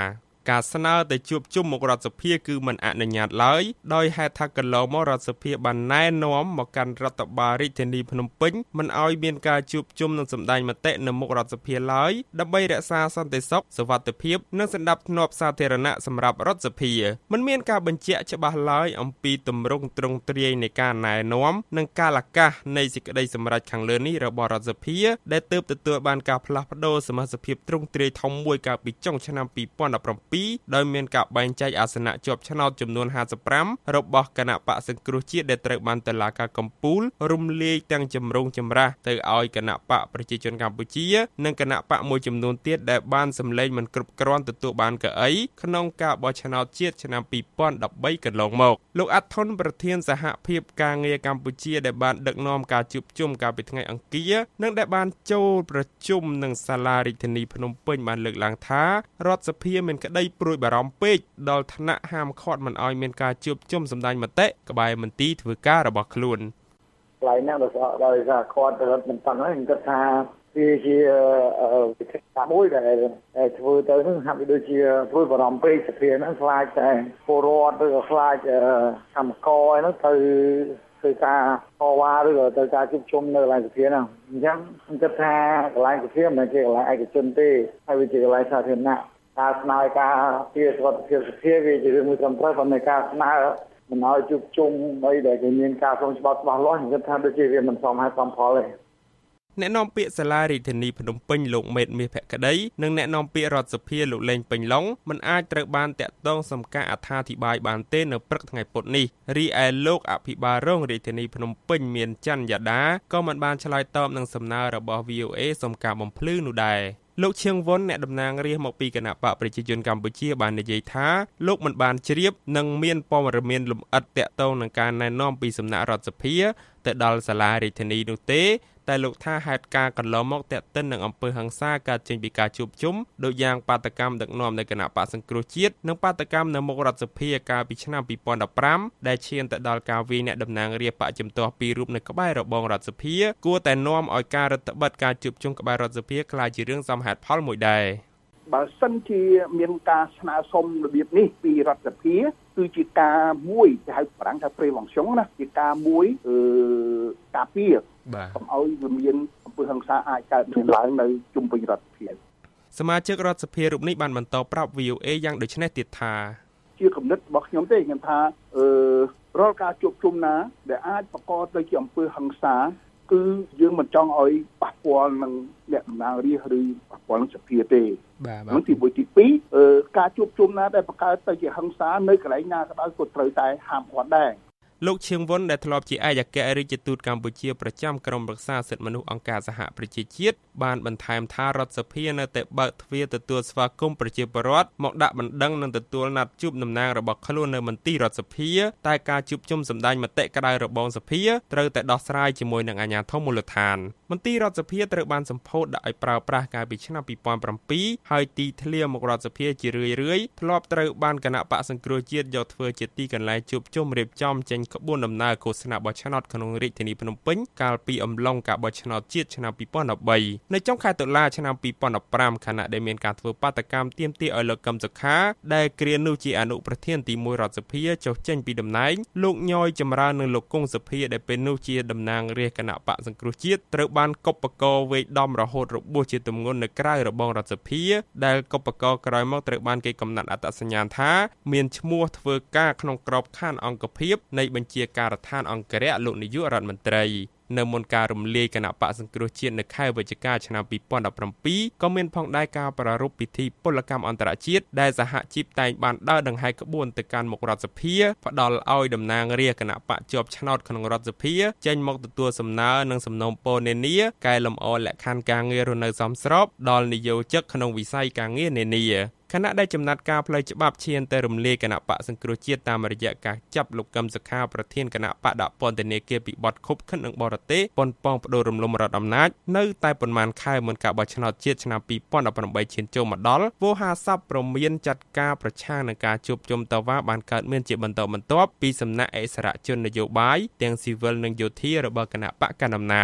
ការស្នើទៅជួបជុំមុខរដ្ឋសភាគឺមិនអនុញ្ញាតឡើយដោយហេតុថាកន្លងមករដ្ឋសភាបានណែនាំមកកាន់រដ្ឋបាលរាជធានីភ្នំពេញមិនឲ្យមានការជួបជុំនិងសម្ដែងមតិនៅមុខរដ្ឋសភាឡើយដើម្បីរក្សាសន្តិសុខសុវត្ថិភាពនិងសណ្ដាប់ធ្នាប់សាធារណៈសម្រាប់រដ្ឋសភាមិនមានការបញ្ជាក់ច្បាស់ឡើយអំពីទម្រង់ទ្រង់ទ្រាយនៃការណែនាំនិងកាលអាកាសនៃសេចក្តីសម្រេចខាងលើនេះរបស់រដ្ឋសភាដែលទើបទទួលបានការផ្លាស់ប្តូរសមាជិកភាពទ្រង់ទ្រាយធំមួយកាលពីចុងឆ្នាំពីរពាន់ដប់ប្រាំពីរដោយមានការបែងចែកអាសនៈជាប់ឆ្នោតចំនួនห้าสิบห้าរបស់គណៈបកសង្គ្រោះជាតិដែលត្រូវបានតុលាការកំពូលរំលាយទាំងចម្រូងចម្រាសទៅឲ្យគណៈបកប្រជាជនកម្ពុជានិងគណៈបកមួយចំនួនទៀតដែលបានសម្លេងមិនគ្រប់គ្រាន់ទទួលបានកៅអីក្នុងការបោះឆ្នោតជាតិឆ្នាំពីរពាន់ដប់បីកន្លងមកលោកអាត់ថុនប្រធានសហភាពការងារកម្ពុជាដែលបានដឹកនាំការជួបជុំកាលពីថ្ងៃអង្គារនិងដែលបានចូលប្រជុំនឹងសាលារាជធានីភ្នំពេញបានលើកឡើងថារដ្ឋសភាមានក្តីព្រួយបារម្ភពេកដល់ថ្នាក់ហាមឃាត់មិនឲ្យមានការជួបជុំសម្ដែងមតិក្បែរមន្ទីរធ្វើការរបស់ខ្លួនកន្លែងហ្នឹងដោយសារគាត់ទៅមិនតាន់ហើយខ្ញុំគិតថាវាជាវិធីសាស្ត្រមួយដែលធ្វើទៅនឹងហាក់ដូចជាព្រួយបារម្ភពេកសភាហ្នឹងខ្លាចតែពលរដ្ឋឬក៏ខ្លាចកម្មករហ្នឹងទៅធ្វើការតវ៉ាឬក៏ទៅការជួបជុំនៅកន្លែងសភាហ្នឹងអញ្ចឹងខ្ញុំគិតថាកន្លែងសភាមិនមែនជាកន្លែងឯកជនទេហើយវាជាកន្លែងសាធារណៈការស្នើការពីសុខភាពសភាវាជារឿងមួយត្រឹមត្រូវប៉ុន្តែការស្នើមិនឲ្យជួបជុំអីដែលគេមានការស្វែងច្បាប់ច្បាស់លាស់ខ្ញុំគិតថាដូចជាវាមិនសមហេតុសមផលទេអ្នកនាំពាក្យសាលារាជធានីភ្នំពេញលោកមេតមាសភក្តីនិងអ្នកនាំពាក្យរដ្ឋសភាលោកលេងពេញឡុងមិនអាចត្រូវបានតាក់ទងសំការអត្ថាធិប្បាយបានទេនៅព្រឹកថ្ងៃពុធនេះរីឯលោកអភិបាលរងរាជធានីភ្នំពេញមានច័ន្ទយ៉ាដាក៏មិនបានឆ្លើយតបនឹងសំណើរបស់ វី អូ អេ សុំការបំភ្លឺនោះដែរលោកឈៀងវុនអ្នកតំណាងរាស្ត្រមកពីគណៈបកប្រជាជនកម្ពុជាបាននិយាយថាលោកមិនបានជ្រាបនិងមានព័ត៌មានលម្អិតតាក់ទងនឹងការណែនាំពីសំណាក់រដ្ឋសភាទៅដល់សាលារាជធានីនោះទេតែលោកថាហេតុការកន្លងមកតាក់ទិននឹងអំពើហិង្សាកើតចេញពីការជួបជុំដោយយ៉ាងបាតកម្មដឹកនាំនៃគណៈបកសង្គ្រោះជាតិនិងបាតកម្មនៅមុខរដ្ឋសភាកាលពីឆ្នាំពីរពាន់ដប់ប្រាំដែលឈានទៅដល់ការវាយអ្នកតំណាងរាស្ត្របកជំទាស់ពីររូបនៅក្បែររបងរដ្ឋសភាគួរតែនាំឲ្យការរដ្ឋបិទការជួបជុំក្បែររដ្ឋសភាក្លាយជារឿងសមហេតុផលមួយដែរបើសិនជាមានការស្នើសុំរបៀបនេះពីរដ្ឋសភាគឺជាការមួយគេហៅប្រាំងថា prevention ណាជាការមួយអឺការពារបាទកុំឲ្យវាមានអំពើហិង្សាអាចកើតមានឡើងនៅជុំវិញរដ្ឋសភាសមាជិករដ្ឋសភារូបនេះបានបន្តប្រាប់ វី អូ អេ យ៉ាងដូចនេះទៀតថាជាគំនិតរបស់ខ្ញុំទេខ្ញុំថាអឺរាល់ការជួបជុំណាដែលអាចបង្កទៅជាអំពើហិង្សាគឺយើងមិនចង់ឲ្យប៉ះពាល់នឹងអ្នកតំណាងរាស្ត្រឬប៉ះពាល់នឹងសភាទេបាទនោះទីមួយទីពីរអឺការជួបជុំណាដែលបង្កើតទៅជាហិង្សានៅកន្លែងណាក៏ដោយក៏ត្រូវតែហាមឃាត់ដែរលោកឈៀងវុនដែលធ្លាប់ជាឯកអគ្គរដ្ឋទូតកម្ពុជាប្រចាំក្រុមរក្សាសិទ្ធិមនុស្សអង្គការសហប្រជាជាតិបានបន្ថែមថារដ្ឋសភានៅតែបើកទ្វារទទួលស្វាគមន៍ប្រជាពលរដ្ឋមកដាក់បណ្ដឹងនិងទទួលណាត់ជួបតំណាងរបស់ខ្លួននៅមន្ទីររដ្ឋសភាតែការជួបជុំសម្ដែងមតិក្តៅរបងសភាត្រូវតែដោះស្រាយជាមួយនឹងអាជ្ញាធរមូលដ្ឋានមន្ទីររដ្ឋសភាត្រូវបានសម្ពោធដាក់ឲ្យប្រើប្រាស់កាលពីឆ្នាំពីរពាន់ប្រាំពីរហើយទីធ្លាមុខរដ្ឋសភាជារឿយៗធ្លាប់ត្រូវបានគណៈបកសង្គ្រោះជាតិយកធ្វើជាទីកន្លែងជួបជុំរៀបចំចេញក្បួនដំណើរឃោសនាបោះឆ្នោតក្នុងរាជធានីភ្នំពេញកាលពីអំឡុងការបោះឆ្នោតជាតិឆ្នាំពីរពាន់ដប់បីនៅចុងខែតុលាឆ្នាំពីរពាន់ដប់ប្រាំខណៈដែលមានការធ្វើបាតកម្មទាមទារឲ្យលោកកឹមសុខាដែលគ្រានោះជាអនុប្រធានទីមួយរដ្ឋសភាចុះចេញពីតំណែងលោកញយចម្រើននិងលោកគង់សុភាដែលពេលនោះជាតំណាងរាស្ត្រគណៈបកសង្គ្រោះជាតិត្រូវបានកុបកកវេដំរហូតរបួសជាទម្ងន់នៅក្រៅរបងរដ្ឋសភាដែលកុបកកក្រោយមកត្រូវបានគេកំណត់អត្តសញ្ញាណថាមានឈ្មោះធ្វើការក្នុងក្របខ័ណ្ឌអង្គភាពនៃបញ្ជាការដ្ឋានអង្គរៈលោកនាយករដ្ឋមន្ត្រីនៅមុនការរំលាយគណៈបកសង្គ្រោះជាតិនៅខែវិច្ឆិកាឆ្នាំពីរពាន់ដប់ប្រាំពីរក៏មានផងដែរការប្រារព្ធពិធីពលកម្មអន្តរជាតិដែលសហជីពតែងបានដើរដង្ហែក្បួនទៅកាន់មុខរដ្ឋសភាផ្ដល់ឲ្យតំណាងរាស្ត្រគណៈបកជាប់ឆ្នោតក្នុងរដ្ឋសភាចេញមកទទួលសំណើនិងសំណូមពរនានាកែលម្អលក្ខខណ្ឌការងាររស់នៅសមស្របដល់និយោជិកក្នុងវិស័យការងារនានាខណៈដែលចំណាត់ការផ្លូវច្បាប់ឈានទៅរំលាយគណៈបកសង្គ្រោះជាតិតាមរយៈការចាប់លោកកឹមសុខាប្រធានគណៈបកដាក់ពន្ធនាគារពីបទខុបខិតនឹងបរទេសប៉ុនប៉ងបដូររំលំរដ្ឋអំណាចនៅតែប៉ុន្មានខែមុនការបោះឆ្នោតជាតិឆ្នាំពីរពាន់ដប់ប្រាំបីឈានចូលមកដល់វោហារស័ព្ទព្រមានចាត់ការប្រឆាំងនឹងការជួបជុំតវ៉ាបានកើតមានជាបន្តបន្ទាប់ពីសំណាក់អិសរាជជននយោបាយទាំងស៊ីវិលនិងយោធារបស់គណៈបកកណ្ដាលអំណាច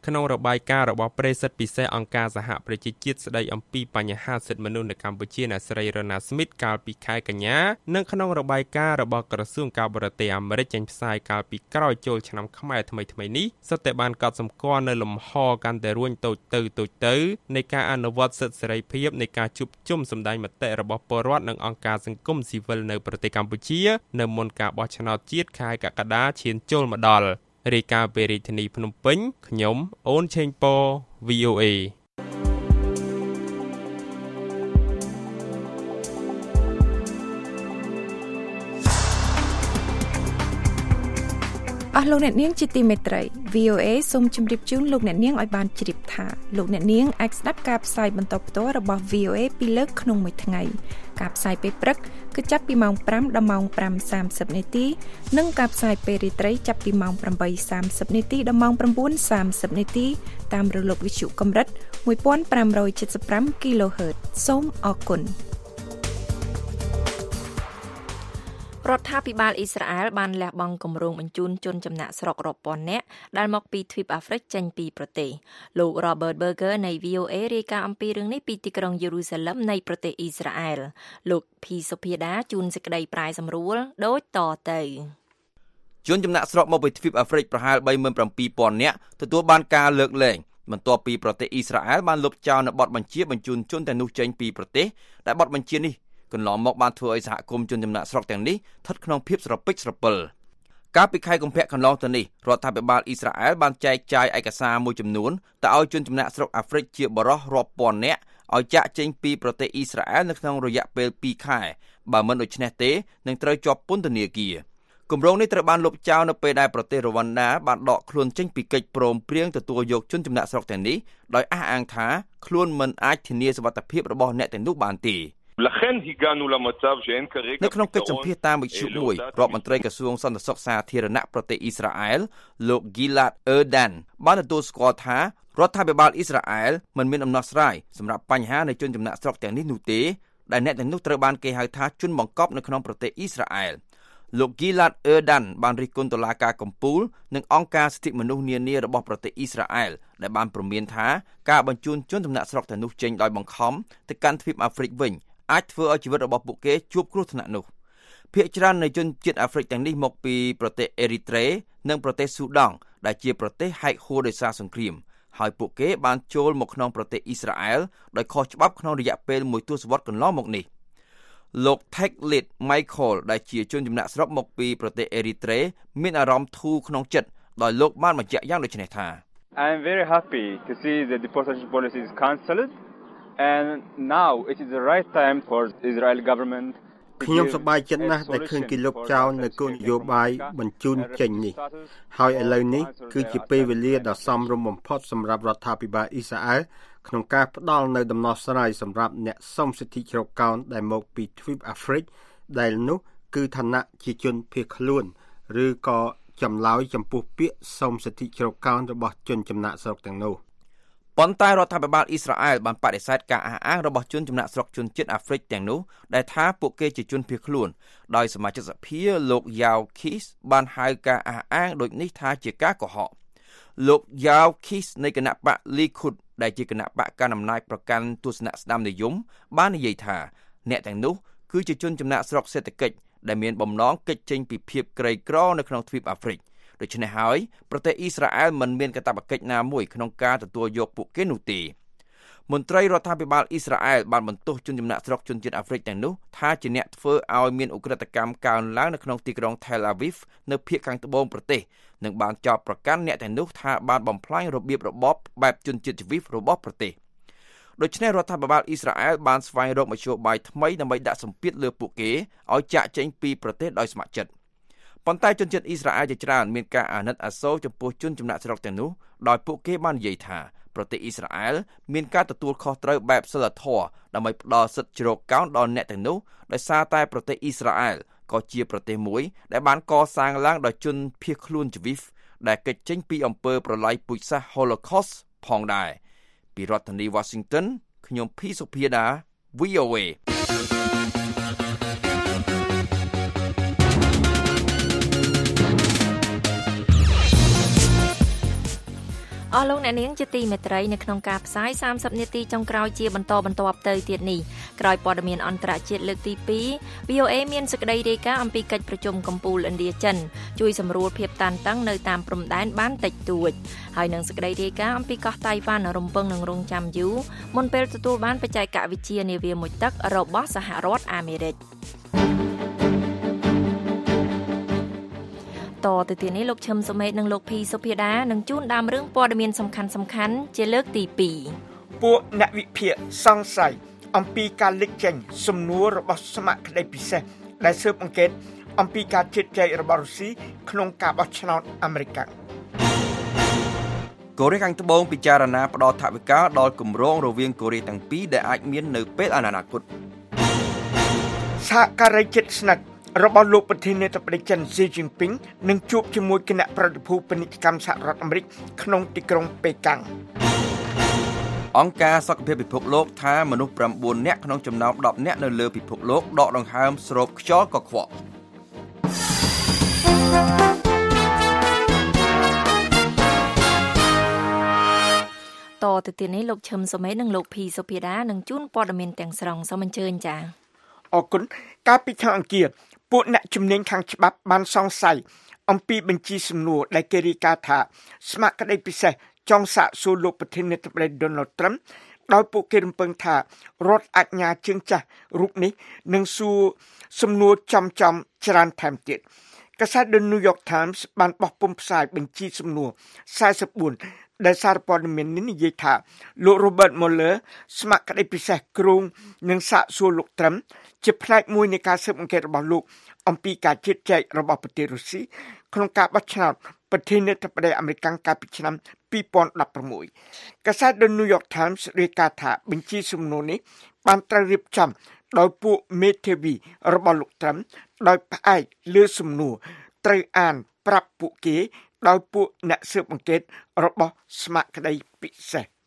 ក្នុងរបាយការណ៍របស់ប្រេសិតពិសេសអង្គការសហប្រជាជាតិស្តីអំពីបញ្ហាសិទ្ធិមនុស្សនៅកម្ពុជាអ្នកស្រី Rona Smith កាលពីខែកញ្ញានិងក្នុងរបាយការណ៍របស់ក្រសួងការបរទេសអាមេរិកចេញផ្សាយកាលពីក្រោយចូលឆ្នាំខ្មែរថ្មីៗនេះសុទ្ធតែបានកត់សម្គាល់នៅលំហកាន់តែរួញតូចទៅតូចទៅនៃការអនុវត្តសិទ្ធិសេរីភាពនៃការជួបជុំសម្ដែងមតិរបស់ពលរដ្ឋនិងអង្គការសង្គមស៊ីវិលនៅប្រទេសកម្ពុជានៅមុនការបោះឆ្នោតជាតិខែកក្កដាឈានចូលមកដល់រាយការណ៍ពីរាជធានីភ្នំពេញខ្ញុំអូនឆេងប៉ វី អូ เอអស់លោកអ្នកនាងជាទីមេត្រី វី អូ เอ សូមជម្រាបជូនលោកអ្នកនាងឲ្យបានជ្រាបថាលោកអ្នកនាងអាចស្ដាប់ការផ្សាយបន្តផ្ទាល់របស់ វី អូ เอ ពីរលើកក្នុងមួយថ្ងៃការផ្សាយពេលព្រឹកគឺចាប់ពីម៉ោងប្រាំដល់ម៉ោងប្រាំសាមសិបនាទីនិងការផ្សាយពេលរាត្រីចាប់ពីម៉ោងប្រាំបីសាមសិបនាទីដល់ម៉ោងប្រាំបួនសាមសិបនាទីតាមរលកវិទ្យុកម្រិតមួយពាន់ប្រាំរយសិបប្រាំ គីឡូហឺត សូមអរគុណរដ្ឋាភិបាលអ៊ីស្រាអែលបានលះបង់គម្រោងបញ្ជូនជនចំណាក់ស្រុករាប់ពាន់នាក់ដែលមកពីទ្វីបអាហ្វ្រិកចេញពីប្រទេសលោក Robert Berger នៃ វី អូ เอ រាយការណ៍អំពីរឿងនេះពីទីក្រុងយេរូសាឡឹមនៃប្រទេសអ៊ីស្រាអែលលោកភីសុភាដាជួនសេចក្តីប្រាយសម្រួលដូចតទៅជនចំណាក់ស្រុកមកពីទ្វីបអាហ្វ្រិកប្រហែល បីម៉ឺនប្រាំពីរពាន់នាក់ទទួលបានការលើកលែងបន្ទាប់ពីប្រទេសអ៊ីស្រាអែលបានលុបចោលនៅបទបញ្ជាបញ្ជូនជនទាំងនោះចេញពីប្រទេសដែលបទបញ្ជានេះកន្លងមកបានធ្វើឲ្យសហគមន៍ជនចំណាក់ស្រុកទាំងនេះស្ថិតក្នុងភាពស្រពិចស្រពិលកាលពីខែកុម្ភៈកន្លងទៅនេះរដ្ឋាភិបាលអ៊ីស្រាអែលបានចែកចាយឯកសារមួយចំនួនទៅឲ្យជនចំណាក់ស្រុកអាហ្វ្រិកជាបរិសុទ្ធរាប់ពាន់នាក់ឲ្យចាក់ចេញពីប្រទេសអ៊ីស្រាអែលនៅក្នុងរយៈពេលពីរខែបើមិនដូច្នេះទេនឹងត្រូវជាប់ពន្ធនាគារគម្រោងនេះត្រូវបានលុបចោលនៅពេលដែលប្រទេសរវ៉ាន់ដាបានដកខ្លួនចេញពីកិច្ចព្រមព្រៀងទទួលយកជនចំណាក់ស្រុកទាំងនេះដោយអះអាងថាខ្លួនមិនអាចធានាសុវត្ថិភាពរបស់អ្នកទាំងនោះបានទេនៅក្នុងកិច្ចសម្ភាសតាមវិទ្យុមួយរដ្ឋមន្ត្រីក្រសួងសន្តិសុខសាធារណៈប្រទេសអ៊ីស្រាអែលលោក Gilad Erdan បានទទួលស្គាល់ថារដ្ឋាភិបាលអ៊ីស្រាអែលមិនមានដំណោះស្រាយសម្រាប់បញ្ហានៃជនចំណាក់ស្រុកទាំងនេះនោះទេដែលអ្នកទាំងនោះត្រូវបានគេហៅថាជនបង្កប់នៅក្នុងប្រទេសអ៊ីស្រាអែលលោក Gilad Erdan បានរិះគន់តុលាការកំពូលនិងអង្គការសិទ្ធិមនុស្សនានារបស់ប្រទេសអ៊ីស្រាអែលដែលបានព្រមានថាការបញ្ជូនជនចំណាក់ស្រុកទាំងនោះចេញដោយបង្ខំទៅកាន់ទ្វីបអាហ្វ្រិកវិញអាចធ្វើឲ្យជីវិតរបស់ពួកគេជួបគ្រោះថ្នាក់នោះភាគច្រើននៃជនជាតិអាហ្វ្រិកទាំងនេះមកពីប្រទេសអេរីត្រេនិងប្រទេសស៊ូដង់ដែលជាប្រទេសហែកហួរដោយសារសង្គ្រាមហើយពួកគេបានចូលមកក្នុងប្រទេសអ៊ីស្រាអែលដោយខុសច្បាប់ក្នុងរយៈពេលមួយទសវត្សរ៍កន្លងមកនេះលោក Teglit Michael ដែលជាជនចំណាក់ស្រុកមកពីប្រទេសអេរីត្រេមានអារម្មណ៍ធូរក្នុងចិត្តដោយលោកបានបញ្ជាក់យ៉ាងដូចនេះថា I am very happy to see the deportation policy is cancelled and now it is the right time for the Israeli government ខ្ញុំសប្បាយចិត្តណាស់ដែលឃើញគេលុបចោលនៅគោលនយោបាយបញ្ជូនចេញនេះហើយឥឡូវនេះគឺជាពេលវេលាដ៏សមរម្យបំផុតសម្រាប់រដ្ឋាភិបាលអ៊ីស្រាអែលក្នុងការផ្ដល់នូវដំណោះស្រាយសម្រាប់អ្នកសុំសិទ្ធិជ្រកកោនដែលមកពីទ្វីបអាហ្វ្រិកដែលនោះគឺឋានៈជាជនភៀសខ្លួនឬក៏ចម្លើយចំពោះពាក្យសុំសិទ្ធិជ្រកកោនរបស់ជនចំណាក់ស្រុកទាំងនោះប៉ុន្តែរដ្ឋាភិបាលអ៊ីស្រាអែលបានបដិសេធការអះអាងរបស់ជនចំណាក់ស្រុកជនជាតិអាហ្វ្រិកទាំងនោះដែលថាពួកគេជាជនភៀសខ្លួនដោយសមាជិកសភាលោក Yao Kis បានហៅការអះអាងដូចនេះថាជាការកុហកលោក Yao Kis នៃគណៈបក Likud ដែលជាគណៈបកកណ្ដាលអំណាចប្រកាន់ទស្សនៈស្ដាមនិយមបាននិយាយថាអ្នកទាំងនោះគឺជាជនចំណាក់ស្រុកសេដ្ឋកិច្ចដែលមានបំណងគេចចេញពីភាពក្រីក្រនៅក្នុងទ្វីបអាហ្វ្រិកដូច្នេះហើយប្រទេសអ៊ីស្រាអែលមិនមានកាតព្វកិច្ចណាមួយក្នុងការទទួលយកពួកគេនោះទេមន្ត្រីរដ្ឋាភិបាលអ៊ីស្រាអែលបានបន្ទោសជនចំណាក់ស្រុកជនជាតិអាហ្វ្រិកទាំងនោះថាជាអ្នកធ្វើឲ្យមានឧក្រិដ្ឋកម្មកើនឡើងនៅក្នុងទីក្រុង Tel Aviv នៅភាគខាងត្បូងប្រទេសនិងបានចោទប្រកាន់អ្នកទាំងនោះថាបានបំផ្លាញរបៀបរបបបែបជនជាតិជីវីសរបស់ប្រទេសដូច្នេះរដ្ឋាភិបាលអ៊ីស្រាអែលបានស្វែងរកមធ្យោបាយថ្មីដើម្បីដាក់សម្ពាធលើពួកគេឲ្យចាកចេញពីប្រទេសដោយស្ម័គ្រចិត្តប៉ុន្តែជនជាតិអ៊ីស្រាអែលជាច្រើនមានការអាណិតអាសូរចំពោះជនចំណាក់ស្រុកទាំងនោះដោយពួកគេបាននិយាយថាប្រទេសអ៊ីស្រាអែលមានការទទួលខុសត្រូវបែបសិលធម៌ដើម្បីផ្ដល់សិទ្ធិជ្រកកោនដល់អ្នកទាំងនោះដោយសារតែប្រទេសអ៊ីស្រាអែលក៏ជាប្រទេសមួយដែលបានកសាងឡើងដោយជនភៀសខ្លួនជីវីសដែលគេចចេញពីអំពើប្រល័យពូជសាសន៍ Holocaust ផងដែរពីរដ្ឋធានី Washington ខ្ញុំភីសុភាដា វី អូ เอអស់លោកអ្នកនាងជាទីមេត្រីនៅក្នុងការផ្សាយសាមសិបនាទីចុងក្រោយជាបន្តបន្ទាប់ទៅទៀតនេះក្រោយព័ត៌មានអន្តរជាតិលើកទីពីរ វី អូ เอ មានសេចក្តីរាយការណ៍អំពីកិច្ចប្រជុំកំពូលឥណ្ឌាចិនជួយសម្រួលភាពតានតឹងនៅតាមព្រំដែនបានតិចតួចហើយនឹងសេចក្តីរាយការណ៍អំពីកោះតៃវ៉ាន់រំពឹងនឹងរងចាំយូរមុនពេលទទួលបានបច្ចេកវិទ្យានាវាមុជទឹករបស់សហរដ្ឋអាមេរិកតទៅទីនេះលោកឈឹមសុមេតនិងលោកភីសុភាដានឹងជួនដើមរឿងព័ត៌មានសំខាន់សំខាន់ជាលើកទីពីរពួកអ្នកវិភាគសង្ស័យអំពីការលេចចេញសំណួររបស់សមាគមពិសេសដែលស៊ើបអង្កេតអំពីការជិតចែករបស់រុស្ស៊ីក្នុងការបោះឆ្នោតអាមេរិកកូរ៉េខាងត្បូងពិចារណាផ្ដល់ថវិកាដល់គម្រោងរវាងកូរ៉េទាំងពីរដែលអាចមាននៅពេលអនាគតសហការីជិតស្និទ្ធរបស់លោកប្រធានាធិបតីចិនស៊ីជីនពីងនឹងជួបជាមួយគណៈប្រតិភូពាណិជ្ជកម្មសហរដ្ឋអាមេរិកក្នុងទីក្រុងប៉េកាំងអង្គការសុខភាពពិភពលោកថាមនុស្សប្រាំបួននាក់ក្នុងចំណោមដប់នាក់នៅលើពិភពលោកដកដង្ហើមស្រូបខ្យល់កខ្វក់តទៅទីនេះលោកឈឹមសុមេនិងលោកភីសុភាដានឹងជួនព័ត៌មានទាំងស្រុងសូមអញ្ជើញចា៎អរគុណកាលពីថ្ងៃអង្គារពួកអ្នកជំនាញខាងច្បាប់បានសង្ស័យអំពីបញ្ជីសំណួរដែលគេរាយការណ៍ថាស្មារតីពិសេសចង់សាកសួរលោកប្រធានាធិបតី Donald Trump ដោយពួកគេរំពឹងថារដ្ឋអាជ្ញាជើងចាស់រូបនេះនឹងសួរសំណួរចំចំច្រើនថែមទៀតកាសែត The New York Times បានបោះពុម្ពផ្សាយបញ្ជីសំណួរសែនបួនដែលសារព័ត៌មាននេះនិយាយថាលោក Robert Mueller ស្ម័គ្រក្តីពិសេសគ្រងនឹងសាកសួរលោក Trump ជាផ្នែកមួយនៃការស៊ើបអង្កេតរបស់លោកអំពីការជិតចែករបស់ប្រទេសរុស្ស៊ីក្នុងការបោះឆ្នោតប្រធានាធិបតីអាមេរិកកាលពីឆ្នាំពីរពាន់ដប់ប្រាំមួយកាសែត The New York Times រាយការណ៍ថាបញ្ជីសំណួរនេះបានត្រូវរៀបចំដោយពួកមេធាវីរបស់លោក Trump ដោយផ្អែកលើសំណួរត្រូវអានប្រាប់ពួកគេដោយពួកអ្នកស៊ើបអង្កេតរបស់ស្មារតីពិសេស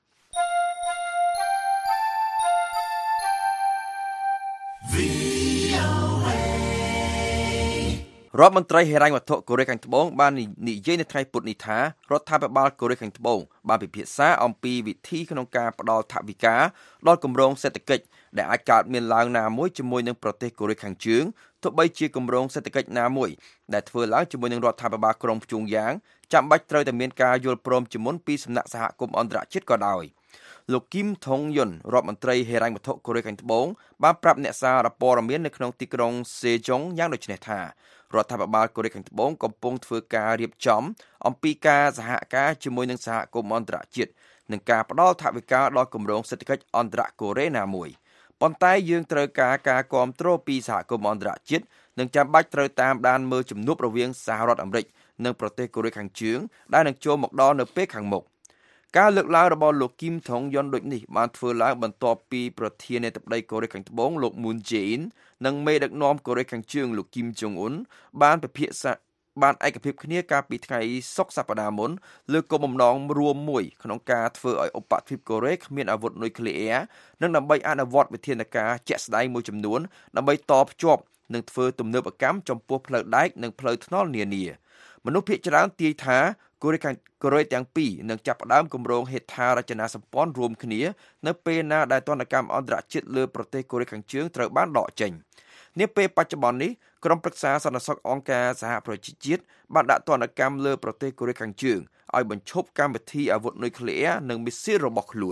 រដ្ឋមន្ត្រីហិរញ្ញវត្ថុកូរ៉េខាងត្បូងបាននិយាយនៅថ្ងៃពុធនេះថារដ្ឋាភិបាលកូរ៉េខាងត្បូងបានពិភាក្សាអំពីវិធីក្នុងការផ្ដល់ថវិកាដល់គម្រោងសេដ្ឋកិច្ចដែលអាចកើតមានឡើងណាមួយជាមួយនឹងប្រទេសកូរ៉េខាងជើងទោះបីជាគម្រោងសេដ្ឋកិច្ចណាមួយដែលធ្វើឡើងជាមួយនឹងរដ្ឋាភិបាលក្រុងព្យុងយ៉ាងចាំបាច់ត្រូវតែមានការយល់ព្រមជាមុនពីសំណាក់សហគមន៍អន្តរជាតិក៏ដោយលោកគីមថុងយុនរដ្ឋមន្ត្រីហិរញ្ញវត្ថុកូរ៉េខាងត្បូងបានប្រាប់អ្នកសារព័ត៌មាននៅក្នុងទីក្រុងសេជុងយ៉ាងដូចនេះថារដ្ឋាភិបាលកូរ៉េខាងត្បូងកំពុងធ្វើការរៀបចំអំពីការសហការជាមួយនឹងសហគមន៍អន្តរជាតិនិងការផ្ដល់ថវិកាដល់គម្រោងសេដ្ឋកិច្ចអន្តរកូរ៉េណាមួយប៉ុន្តែយើងត្រូវការការគាំទ្រពីសហគមន៍អន្តរជាតិនិងចាំបាច់ត្រូវតាមដានមើលជំនួបរវាងសហរដ្ឋអាមេរិកនិងប្រទេសកូរ៉េខាងជើងដែលនឹងចូលមកដល់នៅពេលខាងមុខការលើកឡើងរបស់លោកគីមថុងយុនដូចនេះបានធ្វើឡើងបន្ទាប់ពីប្រធានាធិបតីកូរ៉េខាងត្បូងលោកមូនជេអ៊ីននិងមេដឹកនាំកូរ៉េខាងជើងលោកគីមចុងអ៊ុនបានពិភាក្សាបានឯកភាពគ្នាកាលពីថ្ងៃសុក្រសប្តាហ៍មុនលើគោលបំណងរួមមួយក្នុងការធ្វើឲ្យឧបទ្វីបកូរ៉េគ្មានអាវុធនុយក្លេអ៊ែរនិងដើម្បីអនុវត្តវិធានការជាក់ស្ដែងមួយចំនួនដើម្បីតភ្ជាប់និងធ្វើទំនើបកម្មចំពោះផ្លូវដែកនិងផ្លូវថ្នល់នានាមនុស្សភាគច្រើនទាយថាកូរ៉េខាងកូរ៉េទាំងពីរនឹងចាប់ផ្ដើមគម្រោងហេដ្ឋារចនាសម្ព័ន្ធរួមគ្នានៅពេលណាដែលទណ្ឌកម្មអន្តរជាតិលើប្រទេសកូរ៉េខាងជើងត្រូវបានដកចេញនាពេលបច្ចុប្បន្ននេះក្រុមប្រឹក្សាសន្តិសុខអង្គការសហប្រជាជាតិបានដាក់ទណ្ឌកម្មលើប្រទេសកូរ៉េខាងជើងឲ្យបញ្ឈប់កម្មវិធីអាវុធនុយក្លេអ៊ែរនិងមីស៊ីលរបស់ខ្លួន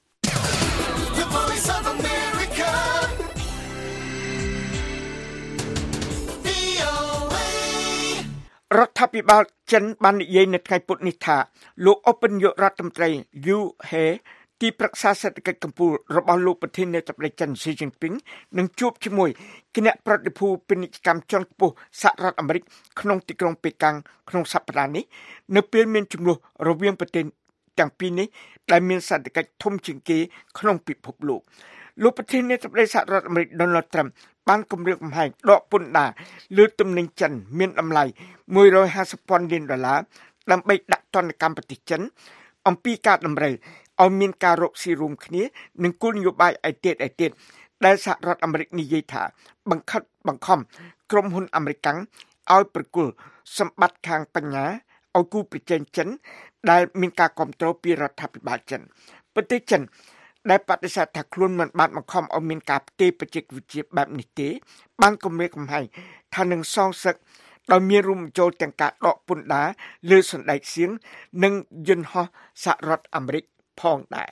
រដ្ឋាភិបាលចិនបាននិយាយនៅថ្ងៃពុធនេះថាលោកឧបនាយករដ្ឋមន្ត្រីយូហេទីប្រឹក្សាសេដ្ឋកិច្ចកម្ពុជារបស់លោកប្រធានាធិបតីចិនស៊ីជីនពីងនឹងជួបជាមួយគណៈប្រតិភូពាណិជ្ជកម្មជាន់ខ្ពស់សហរដ្ឋអាមេរិកក្នុងទីក្រុងប៉េកាំងក្នុងសប្តាហ៍នេះនៅពេលមានជម្លោះរវាងប្រទេសទាំងពីរនេះដែលមានសេដ្ឋកិច្ចធំជាងគេក្នុងពិភពលោកលោកប្រធានាធិបតីសហរដ្ឋអាមេរិក Donald Trump បានគម្រាមកំហែងដកពន្ធដារលើទំនិញចិនមានតម្លៃមួយរយហាសិបពាន់លានដុល្លារដើម្បីដាក់ទណ្ឌកម្មប្រទេសចិនអំពីការតម្រូវឲ្យមានការរកស៊ីរួមគ្នានិងគោលនយោបាយឯទៀតឯទៀតដែលសហរដ្ឋអាមេរិកនិយាយថាបង្ខិតបង្ខំក្រុមហ៊ុនអាមេរិកឲ្យប្រគល់សម្បត្តិខាងបញ្ញាឲ្យគូប្រជែងចិនដែលមានការគ្រប់គ្រងពីរដ្ឋាភិបាលចិនប្រទេសចិនដែលបដិសេធថាខ្លួនមិនបានបង្ខំឲ្យមានការផ្ទេរបច្ចេកវិទ្យាបែបនេះទេបានគម្រាមកំហែងថានឹងសងសឹកដោយមានរួមបញ្ចូលទាំងការដកពន្ធដារលើសណ្ដែកសៀងនិងយន្តហោះសហរដ្ឋអាមេរិកផងដែរ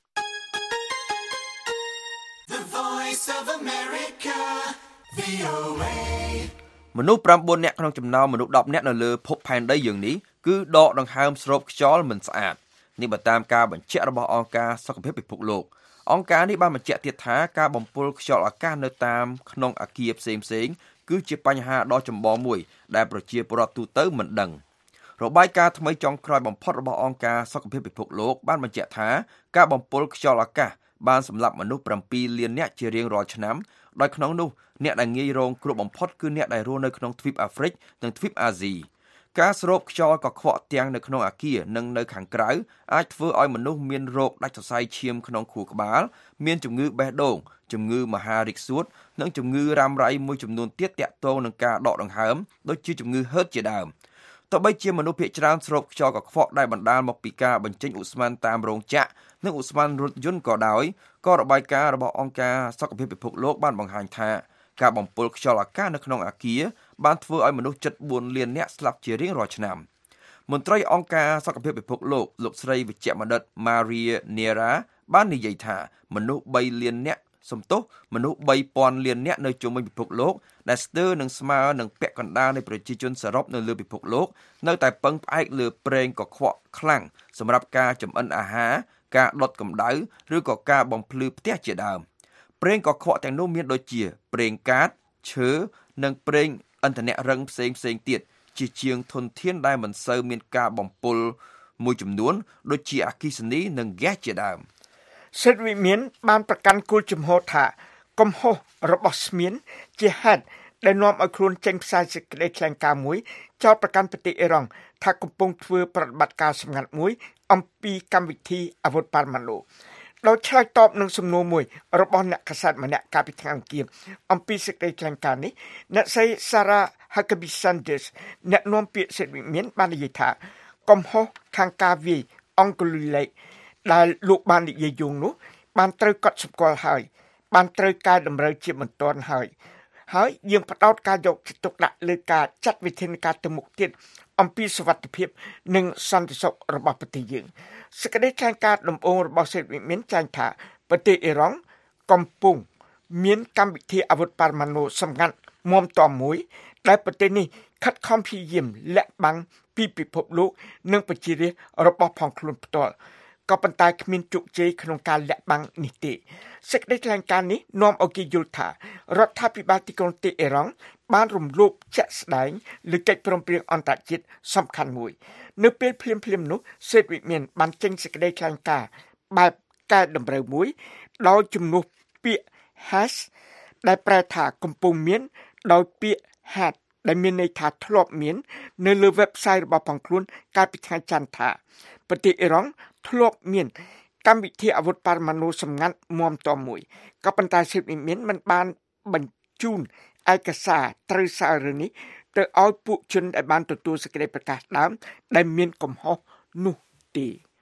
The Voice of America វី អូ เอមនុស្ស 9 នាក់ក្នុងចំណោមមនុស្ស 10 នាក់នៅលើភពផែនដីយើងនេះគឺដកដង្ហើមស្រូបខ្យល់មិនស្អាតនេះបើតាមការបញ្ជាក់របស់អង្គការសុខភាពពិភពលោកអង្គការនេះបានបញ្ជាក់ទៀតថាការបំពុលខ្យល់អាកាសនៅតាមក្នុងអគារផ្សេងៗគឺជាបញ្ហាដ៏ចម្បងមួយដែលប្រជាពលរដ្ឋទូទៅមិនដឹងរបាយការណ៍ថ្មីចុងក្រោយបំផុតរបស់អង្គការសុខភាពពិភពលោកបានបញ្ជាក់ថាការបំពុលខ្យល់អាកាសបានសម្លាប់មនុស្ស 7 លាននាក់ជារៀងរាល់ឆ្នាំដោយក្នុងនោះអ្នកដែលងាយរងគ្រោះបំផុតគឺអ្នកដែលរស់នៅក្នុងទ្វីបអាហ្វ្រិកនិងទ្វីបអាស៊ីការស្រូបខ្យល់កខ្វក់ទាំងនៅក្នុងអគារនិងនៅខាងក្រៅអាចធ្វើឲ្យមនុស្សមានរោគដាច់សរសៃឈាមក្នុងខួរក្បាលមានជំងឺបេះដូងជំងឺមហារីកសួតនិងជំងឺរ៉ាំរ៉ៃមួយចំនួនទៀតទាក់ទងនឹងការដកដង្ហើមដូចជាជំងឺហឺតជាដើមទោះបីជាមនុស្សភាគច្រើនស្រូបខ្យល់កខ្វក់ដែលបណ្ដាលមកពីការបញ្ចេញឧស្ម័នតាមរោងចក្រនិងឧស្ម័នរថយន្តក៏ដោយក៏របាយការណ៍របស់អង្គការសុខភាពពិភពលោកបានបង្ហាញថាការបំពុលខ្យល់អាកាសនៅក្នុងអគារបានធ្វើឲ្យមនុស្សជិត 4 លាននាក់ស្លាប់ជារៀងរាល់ឆ្នាំមន្ត្រីអង្គការសុខភាពពិភពលោកលោកស្រីវិជ្ជបណ្ឌិត Maria Neira បាននិយាយថាមនុស្ស 3 លាននាក់សំទោសមនុស្ស 3,000 លាននាក់នៅជុំវិញពិភពលោកដែលស្ទើរនឹងស្មើនឹងពាក់កណ្ដាលនៃប្រជាជនសរុបនៅលើពិភពលោកនៅតែពឹងផ្អែកលើប្រេងកខ្វក់ខ្លាំងសម្រាប់ការចម្អិនអាហារការដុតកម្ដៅឬក៏ការបំភ្លឺផ្ទះជាដើមប្រេងកខ្វក់ទាំងនោះមានដូចជាប្រេងកាតឈើនិងប្រេងឥន្ធនៈរឹងផ្សេងផ្សេងទៀតជាជាងធនធានដែលមិនសូវមានការបំពុលមួយចំនួនដូចជាអគ្គិសនីនិងហ្គាសជាដើមសិទ្ធិវិមានបានប្រកាន់គោលជំហរថាកំហុសរបស់ស្មៀនជាហេតុដែលនាំឲ្យខ្លួនចេញផ្សាយសេចក្តីថ្លែងការណ៍មួយចោទប្រកាន់ប្រទេសអ៊ីរ៉ង់ថាកំពុងធ្វើប្រតិបត្តិការសម្ងាត់មួយអំពីកម្មវិធីអាវុធប៉ារម៉ាណូដោយឆ្លើយតបនឹងសំណួរមួយរបស់អ្នកកាសែតម្នាក់កាលពីថ្ងៃអង្គារអំពីសេចក្តីថ្លែងការណ៍នេះអ្នកស្រី Sarah Huckabee Sanders អ្នកនាំពាក្យសិទ្ធិវិមានបាននិយាយថាកំហុសខាងការវាយអង្គុលលេខដែលលោកបាននិយាយយងនោះបានត្រូវកត់សម្គាល់ហើយបានត្រូវកែតម្រូវជាបន្ទាន់ហើយហើយយើងផ្ដោតការយកចិត្តទុកដាក់លើការចាត់វិធានការទៅមុខទៀតអំពីសុវត្ថិភាពនិងសន្តិសុខរបស់ប្រទេសយើងសេចក្តីថ្លែងការណ៍ដំបូងរបស់សេដ្ឋវិមានចែងថាប្រទេសអ៊ីរ៉ង់កំពុងមានកម្មវិធីអាវុធប៉ារម៉ាណូសម្ងាត់មាំទាំមួយដែលប្រទេសនេះខិតខំព្យាយាមលាក់បាំងពីពិភពលោកនិងប្រជារាស្ត្ររបស់ផងខ្លួនផ្ទាល់ក៏ប៉ុន្តែគ្មានជោគជ័យក្នុងការលាក់បាំងនេះទេសេចក្តីថ្លែងការណ៍នេះនាំឲ្យគេយល់ថារដ្ឋាភិបាលទីក្រុងតេហ៍រ៉ង់បានរំលោភជាក់ស្ដែងលើកិច្ចព្រមព្រៀងអន្តរជាតិសំខាន់មួយនៅពេលភ្លាមៗនោះសេដ្ឋវិមានបានចេញសេចក្តីថ្លែងការណ៍បែបកែតម្រូវមួយដោយជំនួសពាក្យ has ដែលប្រែថាកំពុងមានដោយពាក្យ had ដែលមានន័យថាធ្លាប់មាននៅលើ website របស់ផងខ្លួនកាលពីថ្ងៃច័ន្ទថាប្រទេសអ៊ីរ៉ង់ធ្លាប់មានកម្មវិធីអាវុធប៉ារម៉ាណូសម្ងាត់មាំទាំមួយក៏ប៉ុន្តែសិទ្ធិវិមានមិនបានបញ្ជូនឯកសារត្រូវសាររឿងនេះទៅឲ្យពួកជនដែលបានទទួលសេចក្តីប្រកាសដើមដែលមានកំហុសនោះទេ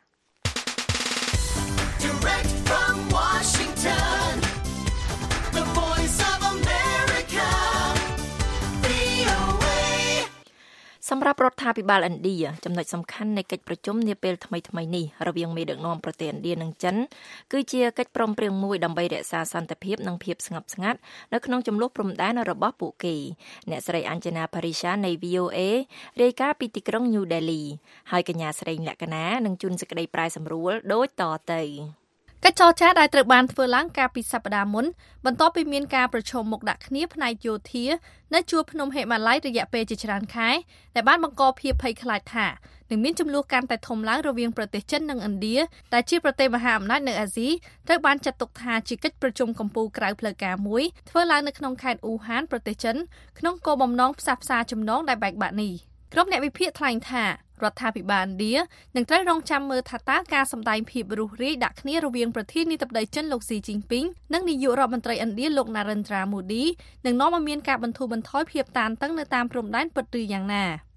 Direct from Washington The Voice of America វី អូ เอសម្រាប់រដ្ឋាភិបាលឥណ្ឌាចំណុចសំខាន់នៃកិច្ចប្រជុំនាពេលថ្មីៗនេះរវាងមេដឹកនាំប្រទេសឥណ្ឌានិងចិនគឺជាកិច្ចព្រមព្រៀងមួយដើម្បីរក្សាសន្តិភាពនិងភាពស្ងប់ស្ងាត់នៅក្នុងចំនួនព្រំដែនរបស់ពួកគេអ្នកស្រីអញ្ជនាផារីសានៃ វី អូ เอ រាយការណ៍ពីទីក្រុង New Delhi ហើយកញ្ញាស្រីលក្ខណានឹងជូនសេចក្តីប្រាយសម្រួលដូចតទៅកិច្ចចរចាដែលត្រូវបានធ្វើឡើងកាលពីសប្តាហ៍មុនបន្ទាប់ពីមានការប្រជុំមុខដាក់គ្នាផ្នែកយោធានៅជួរភ្នំហិមាល័យរយៈពេលជាច្រើនខែដែលបានបង្កភាពភ័យខ្លាចថានឹងមានជម្លោះកាន់តែធំឡើងរវាងប្រទេសចិននិងឥណ្ឌាដែលជាប្រទេសមហាអំណាចនៅអាស៊ីត្រូវបានចាត់ទុកថាជាកិច្ចប្រជុំកំពូលក្រៅផ្លូវការមួយធ្វើឡើងនៅក្នុងខេត្តអ៊ូហានប្រទេសចិនក្នុងគោលបំណងផ្សះផ្សាចំណងដែលបែកបាក់នេះក្រុមអ្នកវិភាគថ្លែងថារដ្ឋាភិបាលឥណ្ឌានឹងត្រូវរងចាំមើលថាតើការសម្ដែងភាពរុះរាយដាក់គ្នារវាងប្រធានាធិបតីចិនលោកស៊ីជីនពីងនិងនាយករដ្ឋមន្ត្រីឥណ្ឌាលោក Narendra Modi នឹងនាំឲ្យមានការបន្ធូរបន្ថយភាពតានតឹងនៅតាមព្រំដែនពិតឬយ៉ាងណា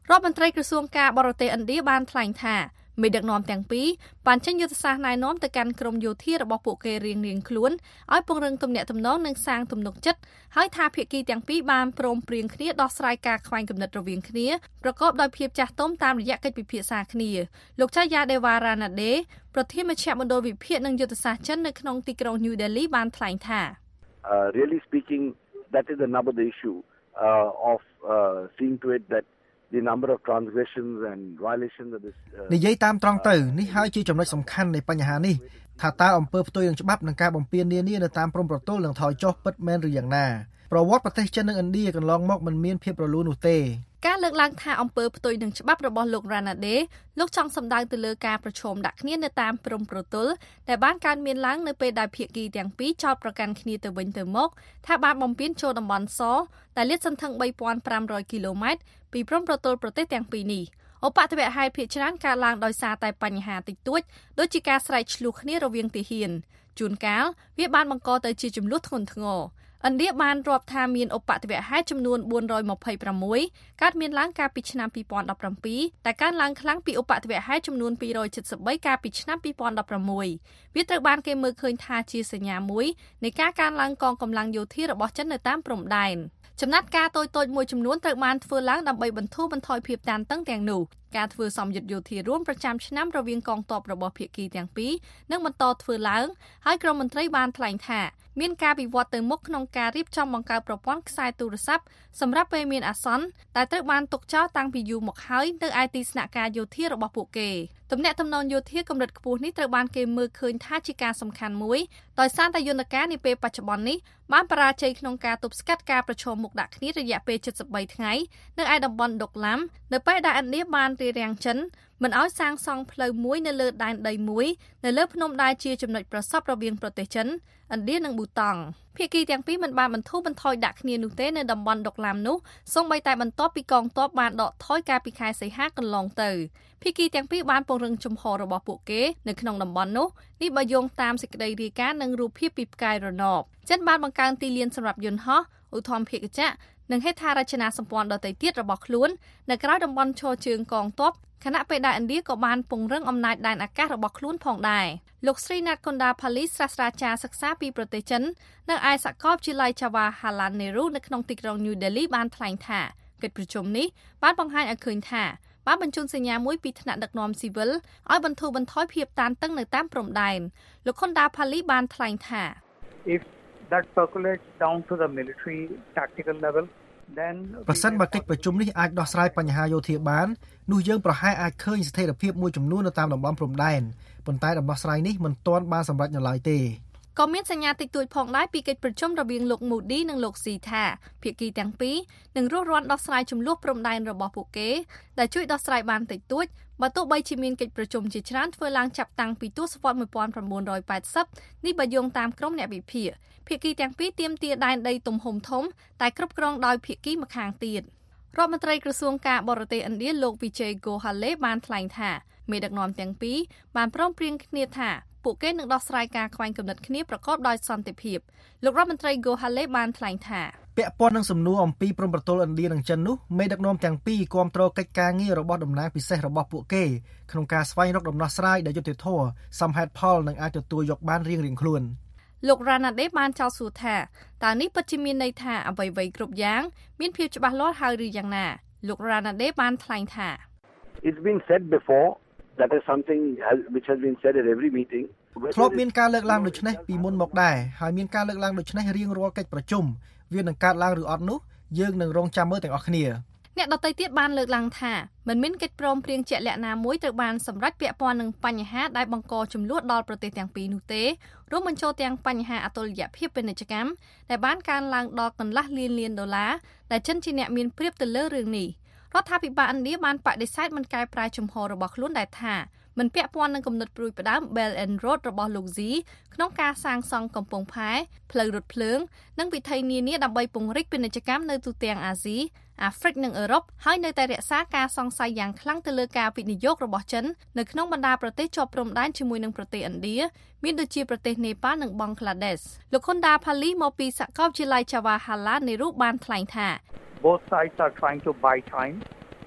រដ្ឋមន្ត្រីក្រសួងការបរទេសឥណ្ឌាបានថ្លែងថាមេដឹកនាំទាំងពីរបានចេញយុទ្ធសាស្ត្រណែនាំទៅកាន់ក្រុមយោធារបស់ពួកគេរៀងៗខ្លួនឲ្យពង្រឹងទំនាក់ទំនងនិងសាងទំនុកចិត្តហើយថាភាគីទាំងពីរបានព្រមព្រៀងគ្នាដោះស្រាយការខ្វែងគំនិតរវាងគ្នាប្រកបដោយភាពចាស់ទុំតាមរយៈកិច្ចពិភាក្សាគ្នាលោកចាយ៉ាដេវ៉ារ៉ាណាដេប្រធានមជ្ឈមណ្ឌលវិភាគនិងយុទ្ធសាស្ត្រចិននៅក្នុងទីក្រុង New Delhi បានថ្លែងថា uh, really speaking that is the number the issue uh, of uh, seeing to it that the number of transgressions and violations of this និយាយតាមត្រង់ទៅនេះហើយជាចំណុចសំខាន់នៃបញ្ហានេះថាតើអំពើផ្ទុយនឹងច្បាប់និងការបំពាននានានៅតាមព្រំប្រទល់នឹងថយចុះពិតមែនឬយ៉ាងណាប្រវត្តិប្រទេសចិននិងឥណ្ឌាកន្លងមកមិនមានភាពរលូននោះទេការលើកឡើងថាអំពើផ្ទុយនឹងច្បាប់របស់លោករ៉ាណាដេលោកចង់សម្ដៅទៅលើការប្រឈមដាក់គ្នានៅតាមព្រំប្រទល់ដែលបានកើតមានឡើងនៅពេលដែលភាគីទាំងពីរចោទប្រកាន់គ្នាទៅវិញទៅមកថាបានបំពានចូលតំបន់សដែលលាតសន្ធឹងបីពាន់ប្រាំរយគីឡូម៉ែត្រពីព្រំប្រទល់ប្រទេសទាំងពីរនេះឧបទ្ទវហេតុភាគច្រើនកើតឡើងដោយសារតែបញ្ហាតិចតួចដូចជាការស្រែកឆ្លោះគ្នារវាងទាហានជួនកាលវាបានបង្កទៅជាជម្លោះធ្ងន់ធ្ងរឥណ្ឌាបានរាប់ថាមានឧបទ្ទវហេតុចំនួនបួនរយម្ភៃប្រាំមួយកើតមានឡើងកាលពីឆ្នាំពីរពាន់ដប់ប្រាំពីរតែកើនឡើងខ្លាំងពីឧបទ្ទវហេតុចំនួនពីររយសិបបីកាលពីឆ្នាំពីរពាន់ដប់ប្រាំមួយវាត្រូវបានគេមើលឃើញថាជាសញ្ញាមួយនៃការកើនឡើងកងកម្លាំងយោធារបស់ចិននៅតាមព្រំដែនចំណាត់ការតូចៗមួយចំនួនត្រូវបានធ្វើឡើងដើម្បីបន្ធូរបន្ថយភាពតានតឹងទាំងនោះការធ្វើសម្ពយុទ្ធយោធារួមប្រចាំឆ្នាំរវាងកងទ័ពរបស់ភាគីទាំងពីរនឹងបន្តធ្វើឡើងហើយក្រមមន្ត្រីបានថ្លែងថាមានការវិវត្តទៅមុខក្នុងការរៀបចំបង្កើតប្រព័ន្ធខ្សែទូរស័ព្ទសម្រាប់ពេលមានអាសន្នដែលត្រូវបានទុកចោលតាំងពីយូរមកហើយនៅឯទីស្នាក់ការយោធារបស់ពួកគេទំនាក់ទំនងយោធាកម្រិតខ្ពស់នេះត្រូវបានគេមើលឃើញថាជាការសំខាន់មួយដោយសារតែយន្តការនាពេលបច្ចុប្បន្ននេះបានបរាជ័យក្នុងការទប់ស្កាត់ការប្រឈមមុខដាក់គ្នារយៈពេលជិតសិបបីថ្ងៃនៅឯតំបន់ដុកឡាំនៅពេលដែលឥណ្ឌាបានរារាំងចិនមិនឲ្យសាងសង់ផ្លូវមួយនៅលើដែនដីមួយនៅលើភ្នំដែលជាចំណុចប្រសព្វរវាងប្រទេសចិនឥណ្ឌានិងប៊ូតង់ភាគីទាំងពីរមិនបានបន្ធូរបន្ថយដាក់គ្នានោះទេនៅតំបន់ដុកឡាំនោះសូម្បីតែបន្ទាប់ពីកងទ័ពបានដកថយកាលពីខែសីហាកន្លងទៅភាគីទាំងពីរបានពង្រឹងជំហររបស់ពួកគេនៅក្នុងតំបន់នោះនេះបើយោងតាមសេចក្តីរាយការណ៍និងរូបភាពពីផ្កាយរណបចិនបានបង្កើនទីលានសម្រាប់យន្តហោះឧទ្ធម្ភាគចក្រនិងហេដ្ឋារចនាសម្ព័ន្ធដទៃទៀតរបស់ខ្លួននៅក្រៅតំបន់ឈរជើងកងទ័ពខណៈពេលដែលឥណ្ឌាក៏បានពង្រឹងអំណាចដែនអាកាសរបស់ខ្លួនផងដែរលោកស្រីណាតកុនដាផាលីសាស្ត្រាចារ្យសិក្សាពីប្រទេសចិននៅឯសាកលវិទ្យាល័យ Jawaharlal Nehru នៅក្នុងទីក្រុង New Delhi បានថ្លែងថាកិច្ចប្រជុំនេះបានបង្ហាញឲ្យឃើញថាបានបញ្ជូនសញ្ញាមួយពីថ្នាក់ដឹកនាំស៊ីវិលឲ្យបន្ធូរបន្ថយភាពតានតឹងនៅតាមព្រំដែនលោកខុនដាផាលីបានថ្លែងថា If that percolates down to the military tactical level ប្រសិនបើកិច្ចប្រជុំនេះអាចដោះស្រាយបញ្ហាយោធាបាននោះយើងប្រហែលអាចឃើញស្ថិរភាពមួយចំនួននៅតាមតំបន់ព្រំដែនប៉ុន្តែដំណោះស្រាយនេះមិនទាន់បានសម្រេចនៅឡើយទេក៏មានសញ្ញាតិចតួចផងដែរពីកិច្ចប្រជុំរវាងលោក Modi និងលោក Xi ថាភាគីទាំងពីរនឹងរស់រានដោះស្រាយចំនួនព្រំដែនរបស់ពួកគេដែលជួយដោះស្រាយបានតិចតួចបើទោះបីជាមានកិច្ចប្រជុំជាច្រើនធ្វើឡើងចាប់តាំងពីទសវត្សរ៍nineteen eightyនេះបើយោងតាមក្រុមអ្នកវិភាគភាគីទាំងពីរទាមទារដែនដីទំហំធំតែគ្រប់គ្រងដោយភាគីម្ខាងទៀតរដ្ឋមន្ត្រីក្រសួងការបរទេសឥណ្ឌាលោក Vijay Gokhale បានថ្លែងថាមេដឹកនាំទាំងពីរបានព្រមព្រៀងគ្នាថាពួកគេនឹងដោះស្រាយការខ្វែងគំនិតគ្នាប្រកបដោយសន្តិភាពលោករដ្ឋមន្ត្រី Gokhale បានថ្លែងថាពាក់ព័ន្ធនឹងសំណួរអំពីព្រំប្រទល់ឥណ្ឌានិងចិននោះមេដឹកនាំទាំងពីរគាំទ្រកិច្ចការងាររបស់តំណាងពិសេសរបស់ពួកគេក្នុងការស្វែងរកដំណោះស្រាយដែលយុត្តិធម៌សមហេតុផលនិងអាចទទួលយកបានរៀងៗខ្លួនលោករ៉ាណាដេបានចោទសួរថាតើនេះពិតជាមានន័យថាអ្វីៗគ្រប់យ៉ាងមានភាពច្បាស់លាស់ហើយឬយ៉ាងណាលោករ៉ាណាដេបានថ្លែងថា It's been said before that is something which has been said at every meeting ធ្លាប់មានការលើកឡើងដូចនេះពីមុនមកដែរហើយមានការលើកឡើងដូចនេះរៀងរាល់កិច្ចប្រជុំវានឹងកើតឡើងឬអត់នោះយើងនឹងរងចាំមើលទាំងអស់គ្នាអ្នកដទៃទៀតបានលើកឡើងថាមិនមានកិច្ចព្រមព្រៀងជាក់លាក់ណាមួយត្រូវបានសម្រេចពាក់ព័ន្ធនឹងបញ្ហាដែលបង្កជម្លោះដល់ប្រទេសទាំងពីរនោះទេរួមបញ្ចូលទាំងបញ្ហាអតុល្យភាពពាណិជ្ជកម្មដែលបានកើនឡើងដល់កន្លះលានលានដុល្លារដែលចិនជាអ្នកមានព្រៀបទៅលើរឿងនេះរដ្ឋាភិបាលឥណ្ឌាបានបដិសេធមិនកែប្រែជំហររបស់ខ្លួនដែលថាមិនពាក់ព័ន្ធនឹងគំនិតព្រួយផ្ដើម Belt and Road របស់លោក Xi ក្នុងការសាងសង់កំពង់ផែផ្លូវរថភ្លើងនិងវិថីនានាដើម្បីពង្រីកពាណិជ្ជកម្មនៅទូទាំងអាស៊ីអាហ្វ្រិកនិងអឺរ៉ុបហើយនៅតែរក្សាការសង្ស័យយ៉ាងខ្លាំងទៅលើការវិនិយោគរបស់ចិននៅក្នុងបណ្ដាប្រទេសជាប់ព្រំដែនជាមួយនឹងប្រទេសឥណ្ឌាមានដូចជាប្រទេសនេប៉ាល់និងបង់ក្លាដេសលោកខុនដាផាលីមកពីសាកលវិទ្យាល័យ Jawaharlal Nehru បានថ្លែងថា Both sides are trying to buy time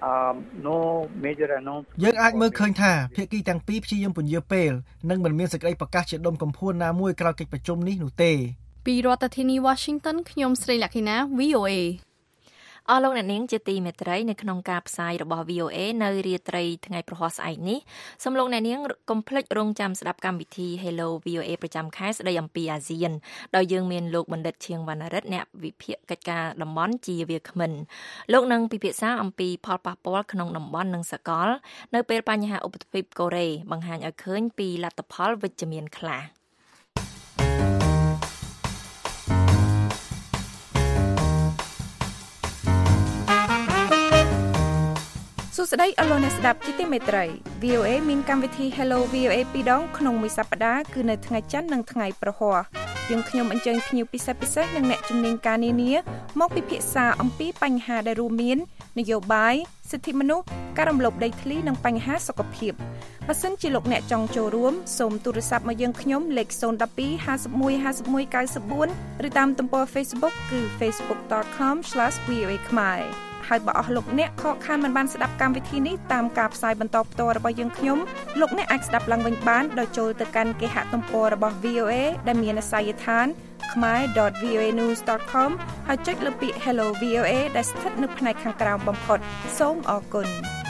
um no major announcement យើងអាចមើលឃើញថាភាគីទាំងពីរព្យាយាមពន្យាពេលនិងមិនមានសេចក្តីប្រកាសជាដុំកំភួនណាមួយក្រោយកិច្ចប្រជុំនេះនោះទេពីរដ្ឋធានី Washington ខ្ញុំស្រីលក្ខិណា វី អូ เอអស់លោកអ្នកនាងជាទីមេត្រីនៅក្នុងការផ្សាយរបស់ វី អូ เอ នៅរាត្រីថ្ងៃប្រហ័សស្អែកនេះសូមលោកអ្នកនាងកុំភ្លេចរងចាំស្ដាប់កម្មវិធី Hello វី អូ เอ ប្រចាំខែស្ដីអំពីអាស៊ានដោយយើងមានលោកបណ្ឌិតឈៀងវណ្ណរិទ្ធអ្នកវិភាគកិច្ចការតំបន់ជាវាគ្មិនលោកនឹងពិភាក្សាអំពីផលប៉ះពាល់ក្នុងតំបន់និងសកលនៅពេលបញ្ហាឧបទ្វីបកូរ៉េបង្ហាញឲ្យឃើញពីលទ្ធផលវិជ្ជមានខ្លះសួស្តីអស់លោកអ្នកស្ដាប់ជាទីមេត្រី វី អូ เอ មានកម្មវិធី Hello វី អូ เอ ពីរដងក្នុងមួយសប្តាហ៍គឺនៅថ្ងៃច័ន្ទនិងថ្ងៃប្រហ័សយើងខ្ញុំអញ្ជើញភ្ញៀវពិសេសពិសេសនិងអ្នកជំនាញការនានាមកពិភាក្សាអំពីបញ្ហាដែលរួមមាននយោបាយសិទ្ធិមនុស្សការរំលោភដីធ្លីនិងបញ្ហាសុខភាពបើសិនជាលោកអ្នកចង់ចូលរួមសូមទូរស័ព្ទមកយើងខ្ញុំលេខศูนย์ หนึ่ง สอง ห้า หนึ่ง ห้า หนึ่ง เก้า ศูนย์ឬតាមទំព័រ Facebook គឺ facebook dot com slash v o a khmerហើយបើអស់លោកអ្នកខកខានមិនបានស្ដាប់កម្មវិធីនេះតាមការផ្សាយបន្តផ្ទាល់របស់យើងខ្ញុំលោកអ្នកអាចស្ដាប់ឡើងវិញបានដោយចូលទៅកាន់គេហទំព័ររបស់ វី អូ เอ ដែលមានអាសយដ្ឋាន khmer dot v o a news dot com ហើយចុចលើពាក្យ Hello វី អូ เอ ដែលស្ថិតនៅផ្នែកខាងក្រោមបំផុតសូមអរគុណ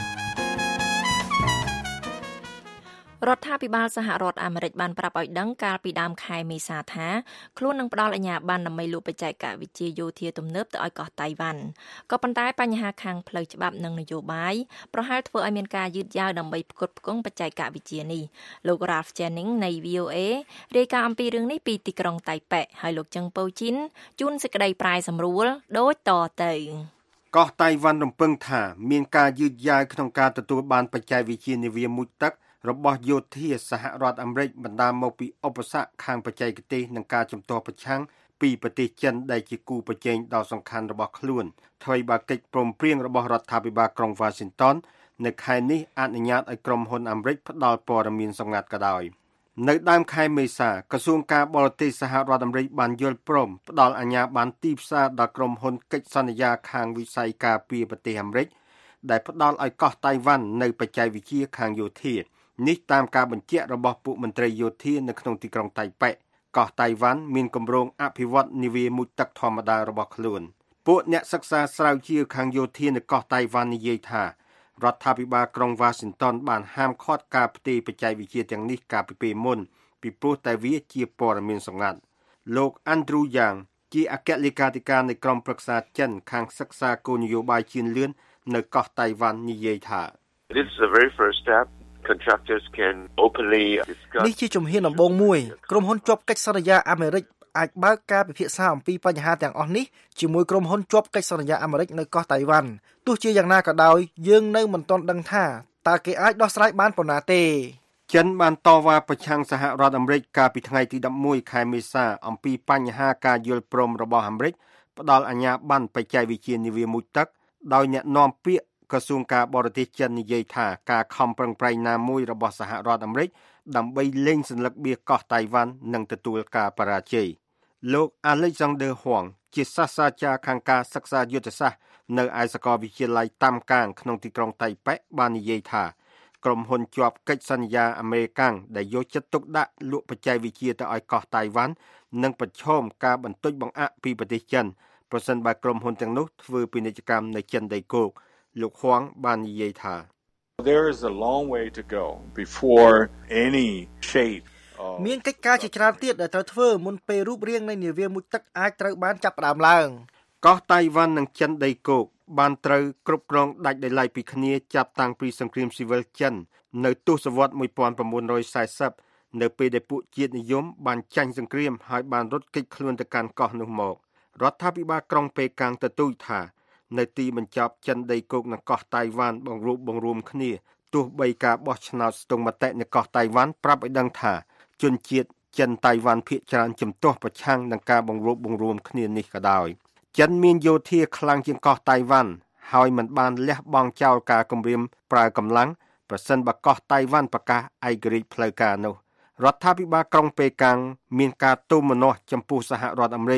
រដ្ឋាភិបាលសហរដ្ឋអាមេរិកបានប្រាប់ឲ្យដឹងកាលពីដើមខែមេសាថាខ្លួននឹងផ្ដល់អាជ្ញាប័ណ្ណដើម្បីលក់បច្ចេកវិទ្យាយោធាទំនើបទៅឲ្យកោះតៃវ៉ាន់ក៏ប៉ុន្តែបញ្ហាខាងផ្លូវច្បាប់និងនយោបាយប្រហែលធ្វើឲ្យមានការយឺតយ៉ាវដើម្បីផ្គត់ផ្គង់បច្ចេកវិទ្យានេះលោក Ralph Jennings នៃ វី អូ เอ រាយការណ៍អំពីរឿងនេះពីទីក្រុងតៃប៉េហើយលោកចឹងប៉ូជីនជូនសេចក្តីប្រែសម្រួលដូចតទៅកោះតៃវ៉ាន់រំពឹងថាមានការយឺតយ៉ាវក្នុងការទទួលបានបច្ចេកវិទ្យានាវាមុជទឹករបស់យោធាសហរដ្ឋអាមេរិកបណ្ដាលមកពីឧបសគ្គខាងបច្ចេកទេសនិងការជំទាស់ប្រឆាំងពីប្រទេសចិនដែលជាគូប្រជែងដ៏សំខាន់របស់ខ្លួនថ្មីបើកិច្ចព្រមព្រៀងរបស់រដ្ឋាភិបាលក្រុង Washington នៅខែនេះអនុញ្ញាតឲ្យក្រុមហ៊ុនអាមេរិកផ្ដល់ព័ត៌មានសម្ងាត់ក៏ដោយនៅដើមខែមេសាក្រសួងការបរទេសសហរដ្ឋអាមេរិកបានយល់ព្រមផ្ដល់អាជ្ញាប័ណ្ណទីផ្សារដល់ក្រុមហ៊ុនកិច្ចសន្យាខាងវិស័យការពារប្រទេសអាមេរិកដែលផ្ដល់ឲ្យកោះតៃវ៉ាន់នៅបច្ចេកវិទ្យាខាងយោធានេះតាមការបញ្ជាក់របស់ពួកមន្ត្រីយោធានៅក្នុងទីក្រុងតៃប៉េកោះតៃវ៉ាន់មានគម្រោងអភិវឌ្ឍនាវាមុជទឹកធម្មតារបស់ខ្លួនពួកអ្នកសិក្សាស្រាវជ្រាវខាងយោធានៅកោះតៃវ៉ាន់និយាយថារដ្ឋាភិបាលក្រុង Washington បានហាមឃាត់ការផ្ទេរបច្ចេកវិទ្យាទាំងនេះកាលពីពេលមុនពីព្រោះតែវាជាព័ត៌មានសម្ងាត់លោក Andrew Yang ជាអគ្គលេខាធិការនៃក្រុមប្រឹក្សាចិនខាងសិក្សាគោលនយោបាយជឿនលឿននៅកោះតៃវ៉ាន់និយាយថា This is the very first step contractors can openly discuss នេះជាជំហានដំបូងមួយក្រុមហ៊ុនជាប់កិច្ចសន្យាអាមេរិកអាចបើកការពិភាក្សាអំពីបញ្ហាទាំងអស់នេះជាមួយក្រុមហ៊ុនជាប់កិច្ចសន្យាអាមេរិកនៅកោះតៃវ៉ាន់ទោះជាយ៉ាងណាក៏ដោយយើងនៅមិនទាន់ដឹងថាតើគេអាចដោះស្រាយបានប៉ុណ្ណាទេចិនបានតវ៉ាប្រឆាំងសហរដ្ឋអាមេរិកកាលពីថ្ងៃទីដប់មួយខែមេសាអំពីបញ្ហាការយល់ព្រមរបស់អាមេរិកផ្ដល់អាជ្ញាប័ណ្ណបច្ចេកវិទ្យានាវាមុជទឹកដោយអ្នកនាំពាក្យក្រសួងការបរទេសចិននិយាយថាការខំប្រឹងប្រែងណាមួយរបស់សហរដ្ឋអាមេរិកដើម្បីលែងសន្លឹកបៀកោះតៃវ៉ាន់នឹងទទួលការបរាជ័យលោក Alexander Huang ជាសាស្ត្រាចារ្យខាងការសិក្សាយុទ្ធសាស្ត្រនៅឯសាកលវិទ្យាល័យតាមកាងក្នុងទីក្រុងតៃប៉េបាននិយាយថាក្រុមហ៊ុនជាប់កិច្ចសន្យាអាមេរិកដែលយកចិត្តទុកដាក់លក់បច្ចេកវិទ្យាទៅឲ្យកោះតៃវ៉ាន់នឹងប្រឈមការបន្ទុចបង្អាក់ពីប្រទេសចិនប្រសិនបើក្រុមហ៊ុនទាំងនោះធ្វើពាណិជ្ជកម្មនៅចិនដីគោកលោកហួងបាននិយាយថា There is a long way to go before any shape មានកិច្ចការជាច្រើនទៀតដែលត្រូវធ្វើមុនពេលរូបរាងនៃនាវាមុជទឹកអាចត្រូវបានចាប់ផ្ដើមឡើងកោះតៃវ៉ាន់និងចិនដីគោកបានត្រូវគ្រប់គ្រងដាច់ដោយឡែកពីគ្នាចាប់តាំងពីសង្គ្រាមស៊ីវិលចិននៅទសវត្សរ៍nineteen fortyនៅពេលដែលពួកជាតិនិយមបានចាញ់សង្គ្រាមហើយបានរត់គេចខ្លួនទៅកាន់កោះនោះមករដ្ឋាភិបាលក្រុងប៉េកាំងទទូចថានៅទីបញ្ចប់ចិនដីគោកនិងកោះតៃវ៉ាន់បង្រួបបង្រួមគ្នាទោះបីការបោះឆ្នោតស្ទង់មតិនៅកោះតៃវ៉ាន់ប្រាប់ឲ្យដឹងថាជនជាតិចិនតៃវ៉ាន់ភាគច្រើនជំទាស់ប្រឆាំងនឹងការបង្រួបបង្រួមគ្នានេះក៏ដោយចិនមានយោធាខ្លាំងជាងកោះតៃវ៉ាន់ហើយមិនបានលះបង់ចោលការគំរាមប្រើកម្លាំងប្រសិនបើកោះតៃវ៉ាន់ប្រកាសឯករាជ្យផ្លូវការនោះរដ្ឋាភិបាលក្រុងប៉េកាំងមានការទូមម្នាស់ចំពោះសហរដ្ឋអាមេរិក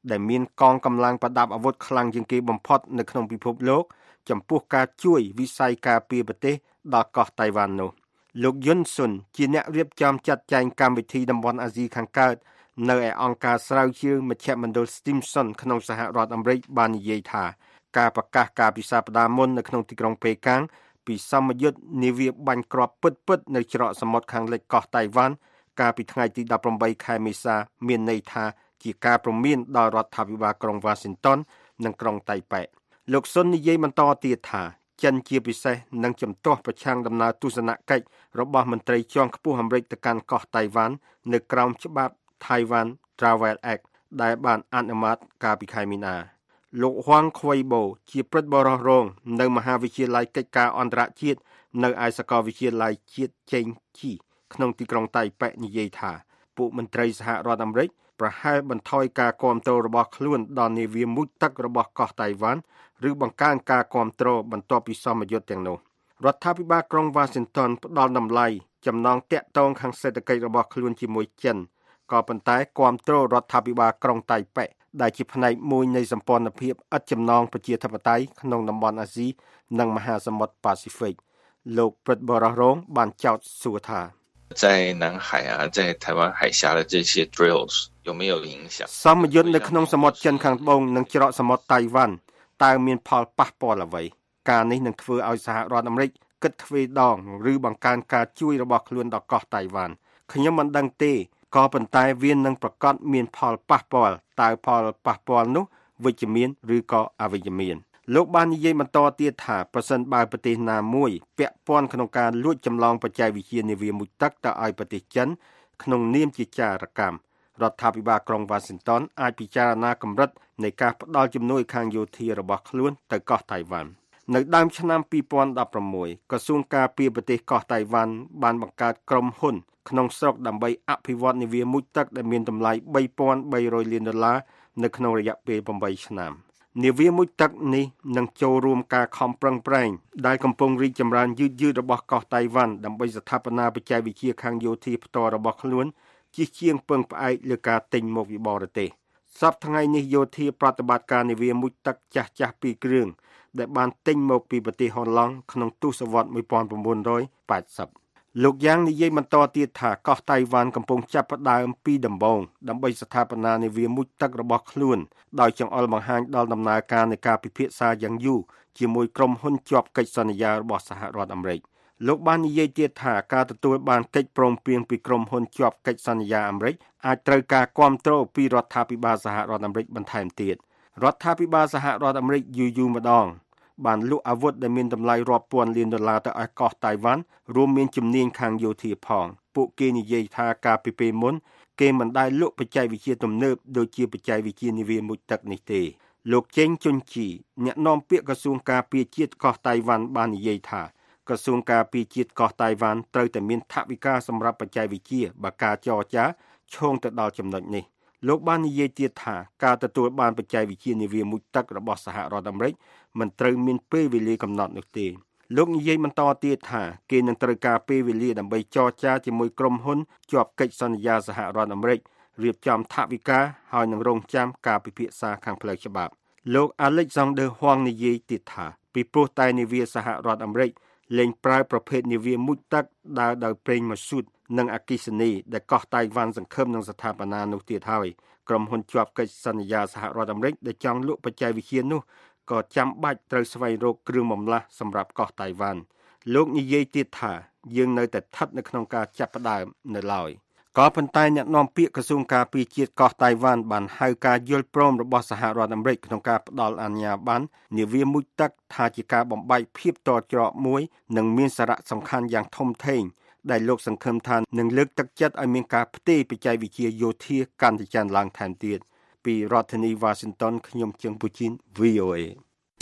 ដែលមានកងកម្លាំងប្រដាប់អាវុធខ្លាំងជាងគេបំផុតនៅក្នុងពិភពលោកចំពោះការជួយវិស័យការពារប្រទេសដល់កោះតៃវ៉ាន់នោះលោកយុនស៊ុនជាអ្នករៀបចំចាត់ចែងកម្មវិធីតំបន់អាស៊ីខាងកើតនៅឯអង្គការស្រាវជ្រាវមជ្ឈមណ្ឌល Stimson ក្នុងសហរដ្ឋអាមេរិកបាននិយាយថាការប្រកាសការពិសាបដាមុននៅក្នុងទីក្រុងប៉េកាំងពីសមយុទ្ធនាវាបាញ់គ្រាប់ពិតៗនៅច្រកសមុទ្រខាងលិចកោះតៃវ៉ាន់កាលពីថ្ងៃទីដប់ប្រាំបីខែមេសាមានន័យថាជាការព្រមានដល់រដ្ឋាភិបាលក្រុង Washington និងក្រុងតៃប៉េលោកស៊ុននិយាយបន្តទៀតថាចិនជាពិសេសនឹងជំទាស់ប្រឆាំងដំណើរទស្សនកិច្ចរបស់មន្ត្រីជាន់ខ្ពស់អាមេរិកទៅកាន់កោះតៃវ៉ាន់នៅក្រោមច្បាប់ Taiwan Travel Act ដែលបានអនុម័តកាលពីខែមីនាលោកហួងខ្វៃបូជាព្រឹទ្ធបរិះរងនៅមហាវិទ្យាល័យកិច្ចការអន្តរជាតិនៅឯសាកលវិទ្យាល័យជាតិចេងជីក្នុងទីក្រុងតៃប៉េនិយាយថាពួកមន្ត្រីសហរដ្ឋអាមេរិកប្រហែលបន្ថយការគាំទ្ររបស់ខ្លួនដល់នាវាមុជទឹករបស់កោះតៃវ៉ាន់ឬបង្កើនការគាំទ្របន្ទាប់ពីសមយុទ្ធទាំងនោះរដ្ឋាភិបាលក្រុង Washington ផ្ដល់តម្លៃចំណងតាក់ទងខាងសេដ្ឋកិច្ចរបស់ខ្លួនជាមួយចិនក៏ប៉ុន្តែគាំទ្ររដ្ឋាភិបាលក្រុងតៃប៉េដែលជាផ្នែកមួយនៃសម្ព័ន្ធភាពឥតចំណងប្រជាធិបតេយ្យក្នុងតំបន់អាស៊ីនិងមហាសមុទ្រប៉ាស៊ីហ្វិកលោកព្រឹទ្ធបរិះរងបានចោទសួរថា在南海啊在台湾海峡的这些 drills 有没有影响សមយុទ្ធនៅក្នុងសមុទ្រចិនខាងត្បូងនិងច្រកសមុទ្រតៃវ៉ាន់តើមានផលប៉ះពាល់អ្វីការនេះនឹងធ្វើឲ្យសហរដ្ឋអាមេរិកគិតទ្វេដងឬបង្កើនការជួយរបស់ខ្លួនដល់កោះតៃវ៉ាន់ខ្ញុំមិនដឹងទេក៏ប៉ុន្តែវានឹងប្រកាសមានផលប៉ះពាល់តើផលប៉ះពាល់នោះវិជ្ជមានឬក៏អវិជ្ជមានលោកបាននិយាយបន្តទៀតថាប្រសិនបើប្រទេសណាមួយពាក់ព័ន្ធក្នុងការលួចចម្លងបច្ចេកវិទ្យានាវាមុជទឹកទៅឲ្យប្រទេសចិនក្នុងនាមជាចារកម្មរដ្ឋាភិបាលក្រុង Washington អាចពិចារណាកម្រិតនៃការផ្ដល់ជំនួយខាងយោធារបស់ខ្លួនទៅកោះតៃវ៉ាន់នៅដើមឆ្នាំពីរពាន់ដប់ប្រាំមួយក្រសួងការពារប្រទេសកោះតៃវ៉ាន់បានបង្កើតក្រុមហ៊ុនក្នុងស្រុកដើម្បីអភិវឌ្ឍនាវាមុជទឹកដែលមានតម្លៃបីពាន់បីរយលានដុល្លារនៅក្នុងរយៈពេលប្រាំបីឆ្នាំនាវាមុជទឹកនេះនឹងចូលរួមការខំប្រឹងប្រែងដែលកំពុងរីកចម្រើនយឺតៗរបស់កោះតៃវ៉ាន់ដើម្បីស្ថាបនាបច្ចេកវិទ្យាខាងយោធាផ្ទាល់របស់ខ្លួនជាជាងពឹងផ្អែកលើការទិញមកពីបរទេសសប្តាហ៍ថ្ងៃនេះយោធាប្រតិបត្តិការនាវាមុជទឹកចាស់ចាស់ពីរគ្រឿងដែលបានទិញមកពីប្រទេសហូឡង់ក្នុងទសវត្សរ៍មួយពាន់៩រយប៉ែតសិបលោកយ៉ាងនិយាយបន្តទៀតថាកោះតៃវ៉ាន់កំពុងចាប់ផ្ដើមពីដំបូងដើម្បីស្ថាបនានាវាមុជទឹករបស់ខ្លួនដោយចង្អុលបង្ហាញដល់ដំណើរការនៃការពិភាក្សាយ៉ាងយូរជាមួយក្រុមហ៊ុនជាប់កិច្ចសន្យារបស់សហរដ្ឋអាមេរិកលោកបាននិយាយទៀតថាការទទួលបានកិច្ចព្រមព្រៀងពីក្រុមហ៊ុនជាប់កិច្ចសន្យាអាមេរិកអាចត្រូវការគាំទ្រពីរដ្ឋាភិបាលសហរដ្ឋអាមេរិកបន្ថែមទៀតរដ្ឋាភិបាលសហរដ្ឋអាមេរិកយូរយូរម្ដងបានលក់អាវុធដែលមានតម្លៃរាប់ពាន់លានដុល្លារទៅឲ្យកោះតៃវ៉ាន់រួមមានជំនាញខាងយោធាផងពួកគេនិយាយថាកាលពីពេលមុនគេមិនដែលលក់បច្ចេកវិទ្យាទំនើបដូចជាបច្ចេកវិទ្យានាវាមុជទឹកនេះទេលោកចេងជុនជីអ្នកនាំពាក្យក្រសួងការពារជាតិកោះតៃវ៉ាន់បាននិយាយថាក្រសួងការពារជាតិកោះតៃវ៉ាន់ត្រូវតែមានថវិកាសម្រាប់បច្ចេកវិទ្យាបើការចរចាឈោងទៅដល់ចំណុចនេះលោកបាននិយាយទៀតថាការទទួលបានបច្ចេកវិទ្យានាវាមុជទឹករបស់សហរដ្ឋអាមេរិកមិនត្រូវមានពេលវេលាកំណត់នោះទេលោកនិយាយបន្តទៀតថាគេនឹងត្រូវការពេលវេលាដើម្បីចរចាជាមួយក្រុមហ៊ុនជាប់កិច្ចសន្យាសហរដ្ឋអាមេរិករៀបចំថវិកាហើយនឹងរងចាំការពិភាក្សាខាងផ្លូវច្បាប់លោក Alexander Huang និយាយទៀតថាពីព្រោះតែនាវាសហរដ្ឋអាមេរិកលែងប្រើប្រភេទនាវាមុជទឹកដើរដោយប្រេងម៉ាស៊ូតនិងអគ្គិសនីដែលកោះតៃវ៉ាន់សង្ឃឹមនឹងស្ថាបនានោះទៀតហើយក្រុមហ៊ុនជាប់កិច្ចសន្យាសហរដ្ឋអាមេរិកដែលចង់លក់បច្ចេកវិទ្យានោះក៏ចាំបាច់ត្រូវស្វែងរកគ្រឿងបន្លាស់សម្រាប់កោះតៃវ៉ាន់លោកនិយាយទៀតថាយើងនៅតែស្ថិតនៅក្នុងការចាប់ផ្ដើមនៅឡើយក៏ប៉ុន្តែអ្នកនាំពាក្យក្រសួងការពារជាតិកោះតៃវ៉ាន់បានហៅការយល់ព្រមរបស់សហរដ្ឋអាមេរិកក្នុងការផ្ដល់អាជ្ញាប័ណ្ណនាវាមុជទឹកថាជាការបំបែកភាពតច្រកមួយនិងមានសារៈសំខាន់យ៉ាងធំធេងដែលលោកសង្ឃឹមថានឹងលើកទឹកចិត្តឲ្យមានការផ្ទេរបច្ចេកវិទ្យាយោធាកាន់តែច្រើនឡើងថែមទៀតពីរដ្ឋធានី Washington ខ្ញុំជើងពូជីន វី អូ เอ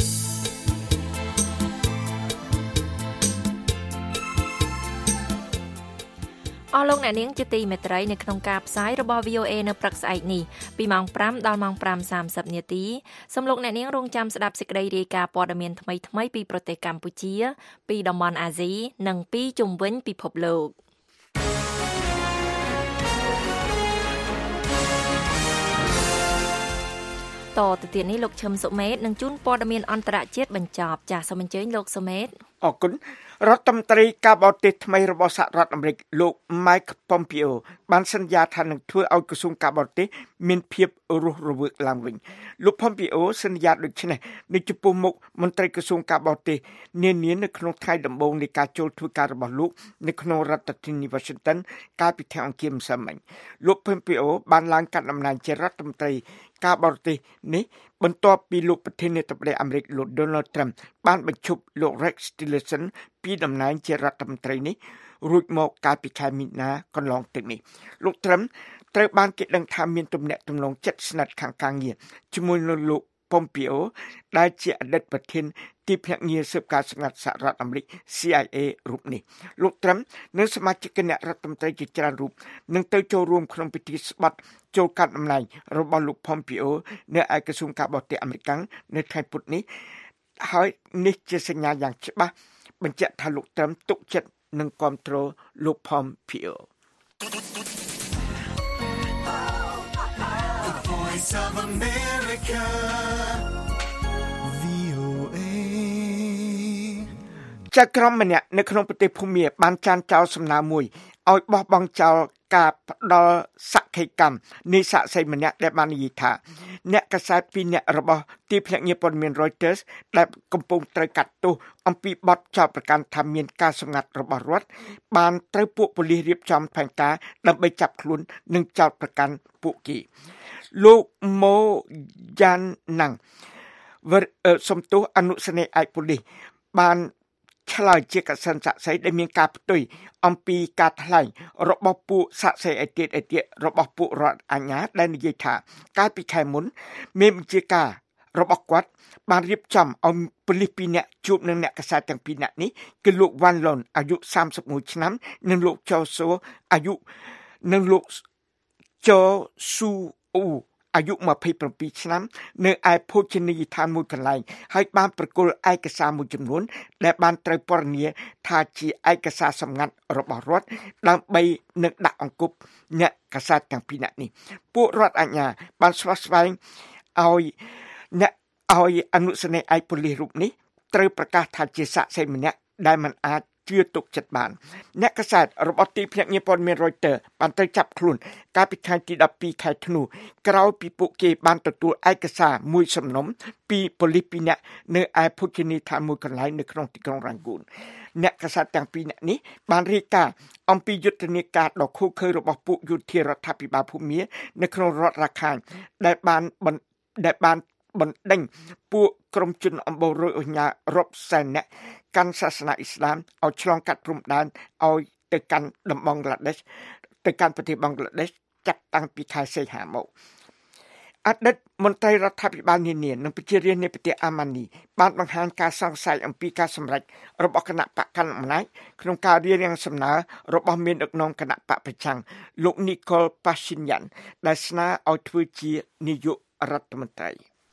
អស់លោកអ្នកនាងជាទីមេត្រីនៅក្នុងការផ្សាយរបស់ វី អូ เอ នៅព្រឹកស្អែកនេះពីម៉ោងប្រាំដល់ម៉ោងប្រាំសាមសិបនាទីសូមលោកអ្នកនាងរងចាំស្ដាប់សេចក្តីរាយការណ៍ព័ត៌មានថ្មីៗពីប្រទេសកម្ពុជាពីតំបន់អាស៊ីនិងពីជុំវិញពិភពលោកតទៅទៀតនេះលោកឈឹមសុមេតនឹងជូនព័ត៌មានអន្តរជាតិបញ្ចប់ចាសសូមអញ្ជើញលោកសុមេតអរគុណរដ្ឋមន្ត្រីការបរទេសថ្មីរបស់សហរដ្ឋអាមេរិកលោក Mike Pompeo បានសន្យាថានឹងធ្វើឲ្យក្រសួងការបរទេសមានភាពរស់រវើកឡើងវិញលោក Pompeo សន្យាដូចនេះនៅចំពោះមុខមន្ត្រីក្រសួងការបរទេសនានានៅក្នុងថ្ងៃដំបូងនៃការចូលធ្វើការរបស់លោកនៅក្នុងរដ្ឋធានី Washington កាលពីថ្ងៃអង្គារម្សិលមិញលោក Pompeo បានឡើងកាន់តំណែងជារដ្ឋមន្ត្រីការបរទេសនេះបន្ទាប់ពីលោកប្រធានាធិបតីអាមេរិកលោក Donald Trump បានបញ្ឈប់លោក Rex Tillerson ពីតំណែងជារដ្ឋមន្ត្រីនេះរួចមកកាលពីខែមីនាកន្លងទៅនេះលោក Trump ត្រូវបានគេដឹងថាមានទំនាក់ទំនងជិតស្និទ្ធខាងការងារជាមួយនឹងលោក Pompeo ដែលជាអតីតប្រធានទីភ្នាក់ងារស៊ើបការសម្ងាត់សហរដ្ឋអាមេរិក C I A រូបនេះលោក Trump និងសមាជិកគណៈរដ្ឋមន្ត្រីជាច្រើនរូបនឹងទៅចូលរួមក្នុងពិធីស្បត់ចូលកាន់តំណែងរបស់លោក Pompeo នៅឯក្រសួងការបរទេសអាមេរិកនៅថ្ងៃពុធនេះហើយនេះជាសញ្ញាយ៉ាងច្បាស់បញ្ជាក់ថាលោក Trump ទុកចិត្តនិងគាំទ្រលោក Pompeo The Voice of America ចៅក្រមម្នាក់នៅក្នុងប្រទេសភូមាបានចានចោលសំណើមួយឲ្យបោះបង់ចោលការផ្ដល់សក្ខីកម្មនៃសាក្សីម្នាក់ដែលបាននិយាយថាអ្នកកាសែតពីរនាក់របស់ទីភ្នាក់ងារព័ត៌មាន Reuters ដែលកំពុងត្រូវកាត់ទោសអំពីបទចោទប្រកាន់ថាមានការសម្ងាត់របស់រដ្ឋបានត្រូវពួកប៉ូលីសរៀបចំផែនការដើម្បីចាប់ខ្លួននិងចោទប្រកាន់ពួកគេលោកម៉ូយ៉ានណាំងសំទោសអនុសេនីយ៍ឯកប៉ូលីសបានឆ្លើយជាកសិនសាក់សីដែលមានការផ្ទុយអំពីការថ្លែងរបស់ពួកសាក់សីឯទៀតឯទៀតរបស់ពួករដ្ឋអាជ្ញាដែលនិយាយថាកាលពីខែមុនមានបញ្ជាការរបស់គាត់បានរៀបចំឲ្យប៉ូលីសពីរនាក់ជួបនឹងអ្នកកាសែតទាំងពីរនាក់នេះគឺលោកវ៉ាន់ឡុនអាយុសាមសិបមួយឆ្នាំនិងលោកចោសូអាយុនិងលោកចោស៊ូអ៊ូអាយុម្ភៃប្រាំពីរឆ្នាំនៅឯភោជនីយដ្ឋានមួយកន្លែងហើយបានប្រគល់ឯកសារមួយចំនួនដែលបានត្រូវពណ៌នាថាជាឯកសារសម្ងាត់របស់រដ្ឋដើម្បីនឹងដាក់អង្គប់អ្នកកាសែតទាំងពីរនាក់នេះពួករដ្ឋអាជ្ញាបានស្វាស្វែងឲ្យអ្នកឲ្យអនុសេនីយ៍ឯកប៉ូលីសរូបនេះត្រូវប្រកាសថាជាសាក្សីម្នាក់ដែលមិនអាចជឿទុកចិត្តបានអ្នកកាសែតរបស់ទីភ្នាក់ងារព័ត៌មាន Reuters បានត្រូវចាប់ខ្លួនកាលពីថ្ងៃទីដប់ពីរខែធ្នូក្រោយពីពួកគេបានទទួលឯកសារមួយសំណុំពីប៉ូលីសពីរនាក់នៅឯភោជនីយដ្ឋានមួយកន្លែងនៅក្នុងទីក្រុងរ៉ាងគូនអ្នកកាសែតទាំងពីរនាក់នេះបានរាយការណ៍អំពីយុទ្ធនាការដ៏ឃោរឃៅរបស់ពួកយោធារដ្ឋាភិបាលភូមានៅក្នុងរដ្ឋរាខាញដែលបានដែលបានបណ្ដេញពួកក្រុមជនអម្បូររយអញ្ញារាប់សែននាក់កាន់សាសនាអ៊ីស្លាមឲ្យឆ្លងកាត់ព្រំដែនឲ្យទៅកាន់តំបន់បង់ក្លាដេសទៅកាន់ប្រទេសបង់ក្លាដេសចាក់តាំងពីខែសីហាមកអតីតមន្ត្រីរដ្ឋាភិបាលនានានិងប្រជារាស្ត្រនៃប្រទេសអាម៉ានីបានបង្ហាញការសង្ស័យអំពីការសម្រេចរបស់គណៈបកកណ្ដាលអំណាចក្នុងការរៀបរៀងសំណើរបស់មានដឹកនាំគណៈបកប្រឆាំងលោកនីកូលប៉ាស៊ីនយ៉ាន់ដែលស្នើឲ្យធ្វើជានាយករដ្ឋមន្ត្រី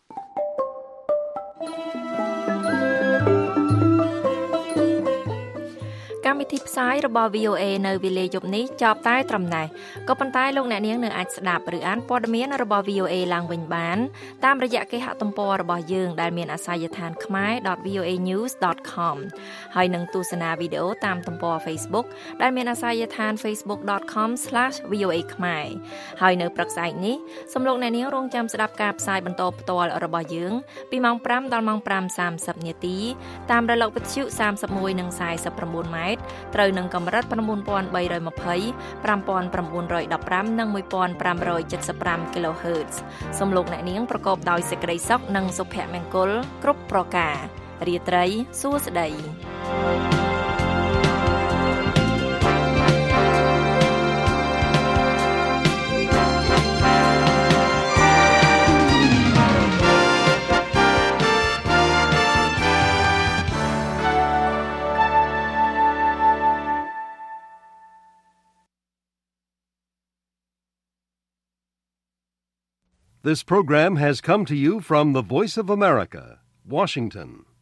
កម្មវិធីផ្សាយរបស់ វី អូ អេ នៅវេលាយប់នេះចប់តែត្រឹមនេះក៏ប៉ុន្តែលោកអ្នកនាងនៅអាចស្ដាប់ឬអានព័ត៌មានរបស់ វី អូ អេ ឡើងវិញបានតាមរយៈគេហទំព័ររបស់យើងដែលមានអាសយដ្ឋាន ខមែរ ដត វី អូ អេ ញូស ដត ខម ហើយនឹងទស្សនាវីដេអូតាមទំព័រ Facebook ដែលមានអាសយដ្ឋាន facebook dot com slash v o a khmer ហើយនៅព្រឹកស្អែកនេះសូមលោកអ្នកនាងរងចាំស្ដាប់ការផ្សាយបន្តផ្ទាល់របស់យើងពីម៉ោងប្រាំដល់ម៉ោងប្រាំសាមសិបនាទីតាមរលកវិទ្យុសាមសិបមួយនិងសាយសិបប្រាំបួនម៉ែត្រត្រូវនឹងកម្រិត៩បី២០ ៥៩១៥ និង១៥៧៥ kHz សូមលោកអ្នកនាងប្រកបដោយសេចក្តីសុខនិងសុភមង្គលគ្រប់ប្រការរាត្រីសួស្តី This program has come to you from the Voice of America, Washington.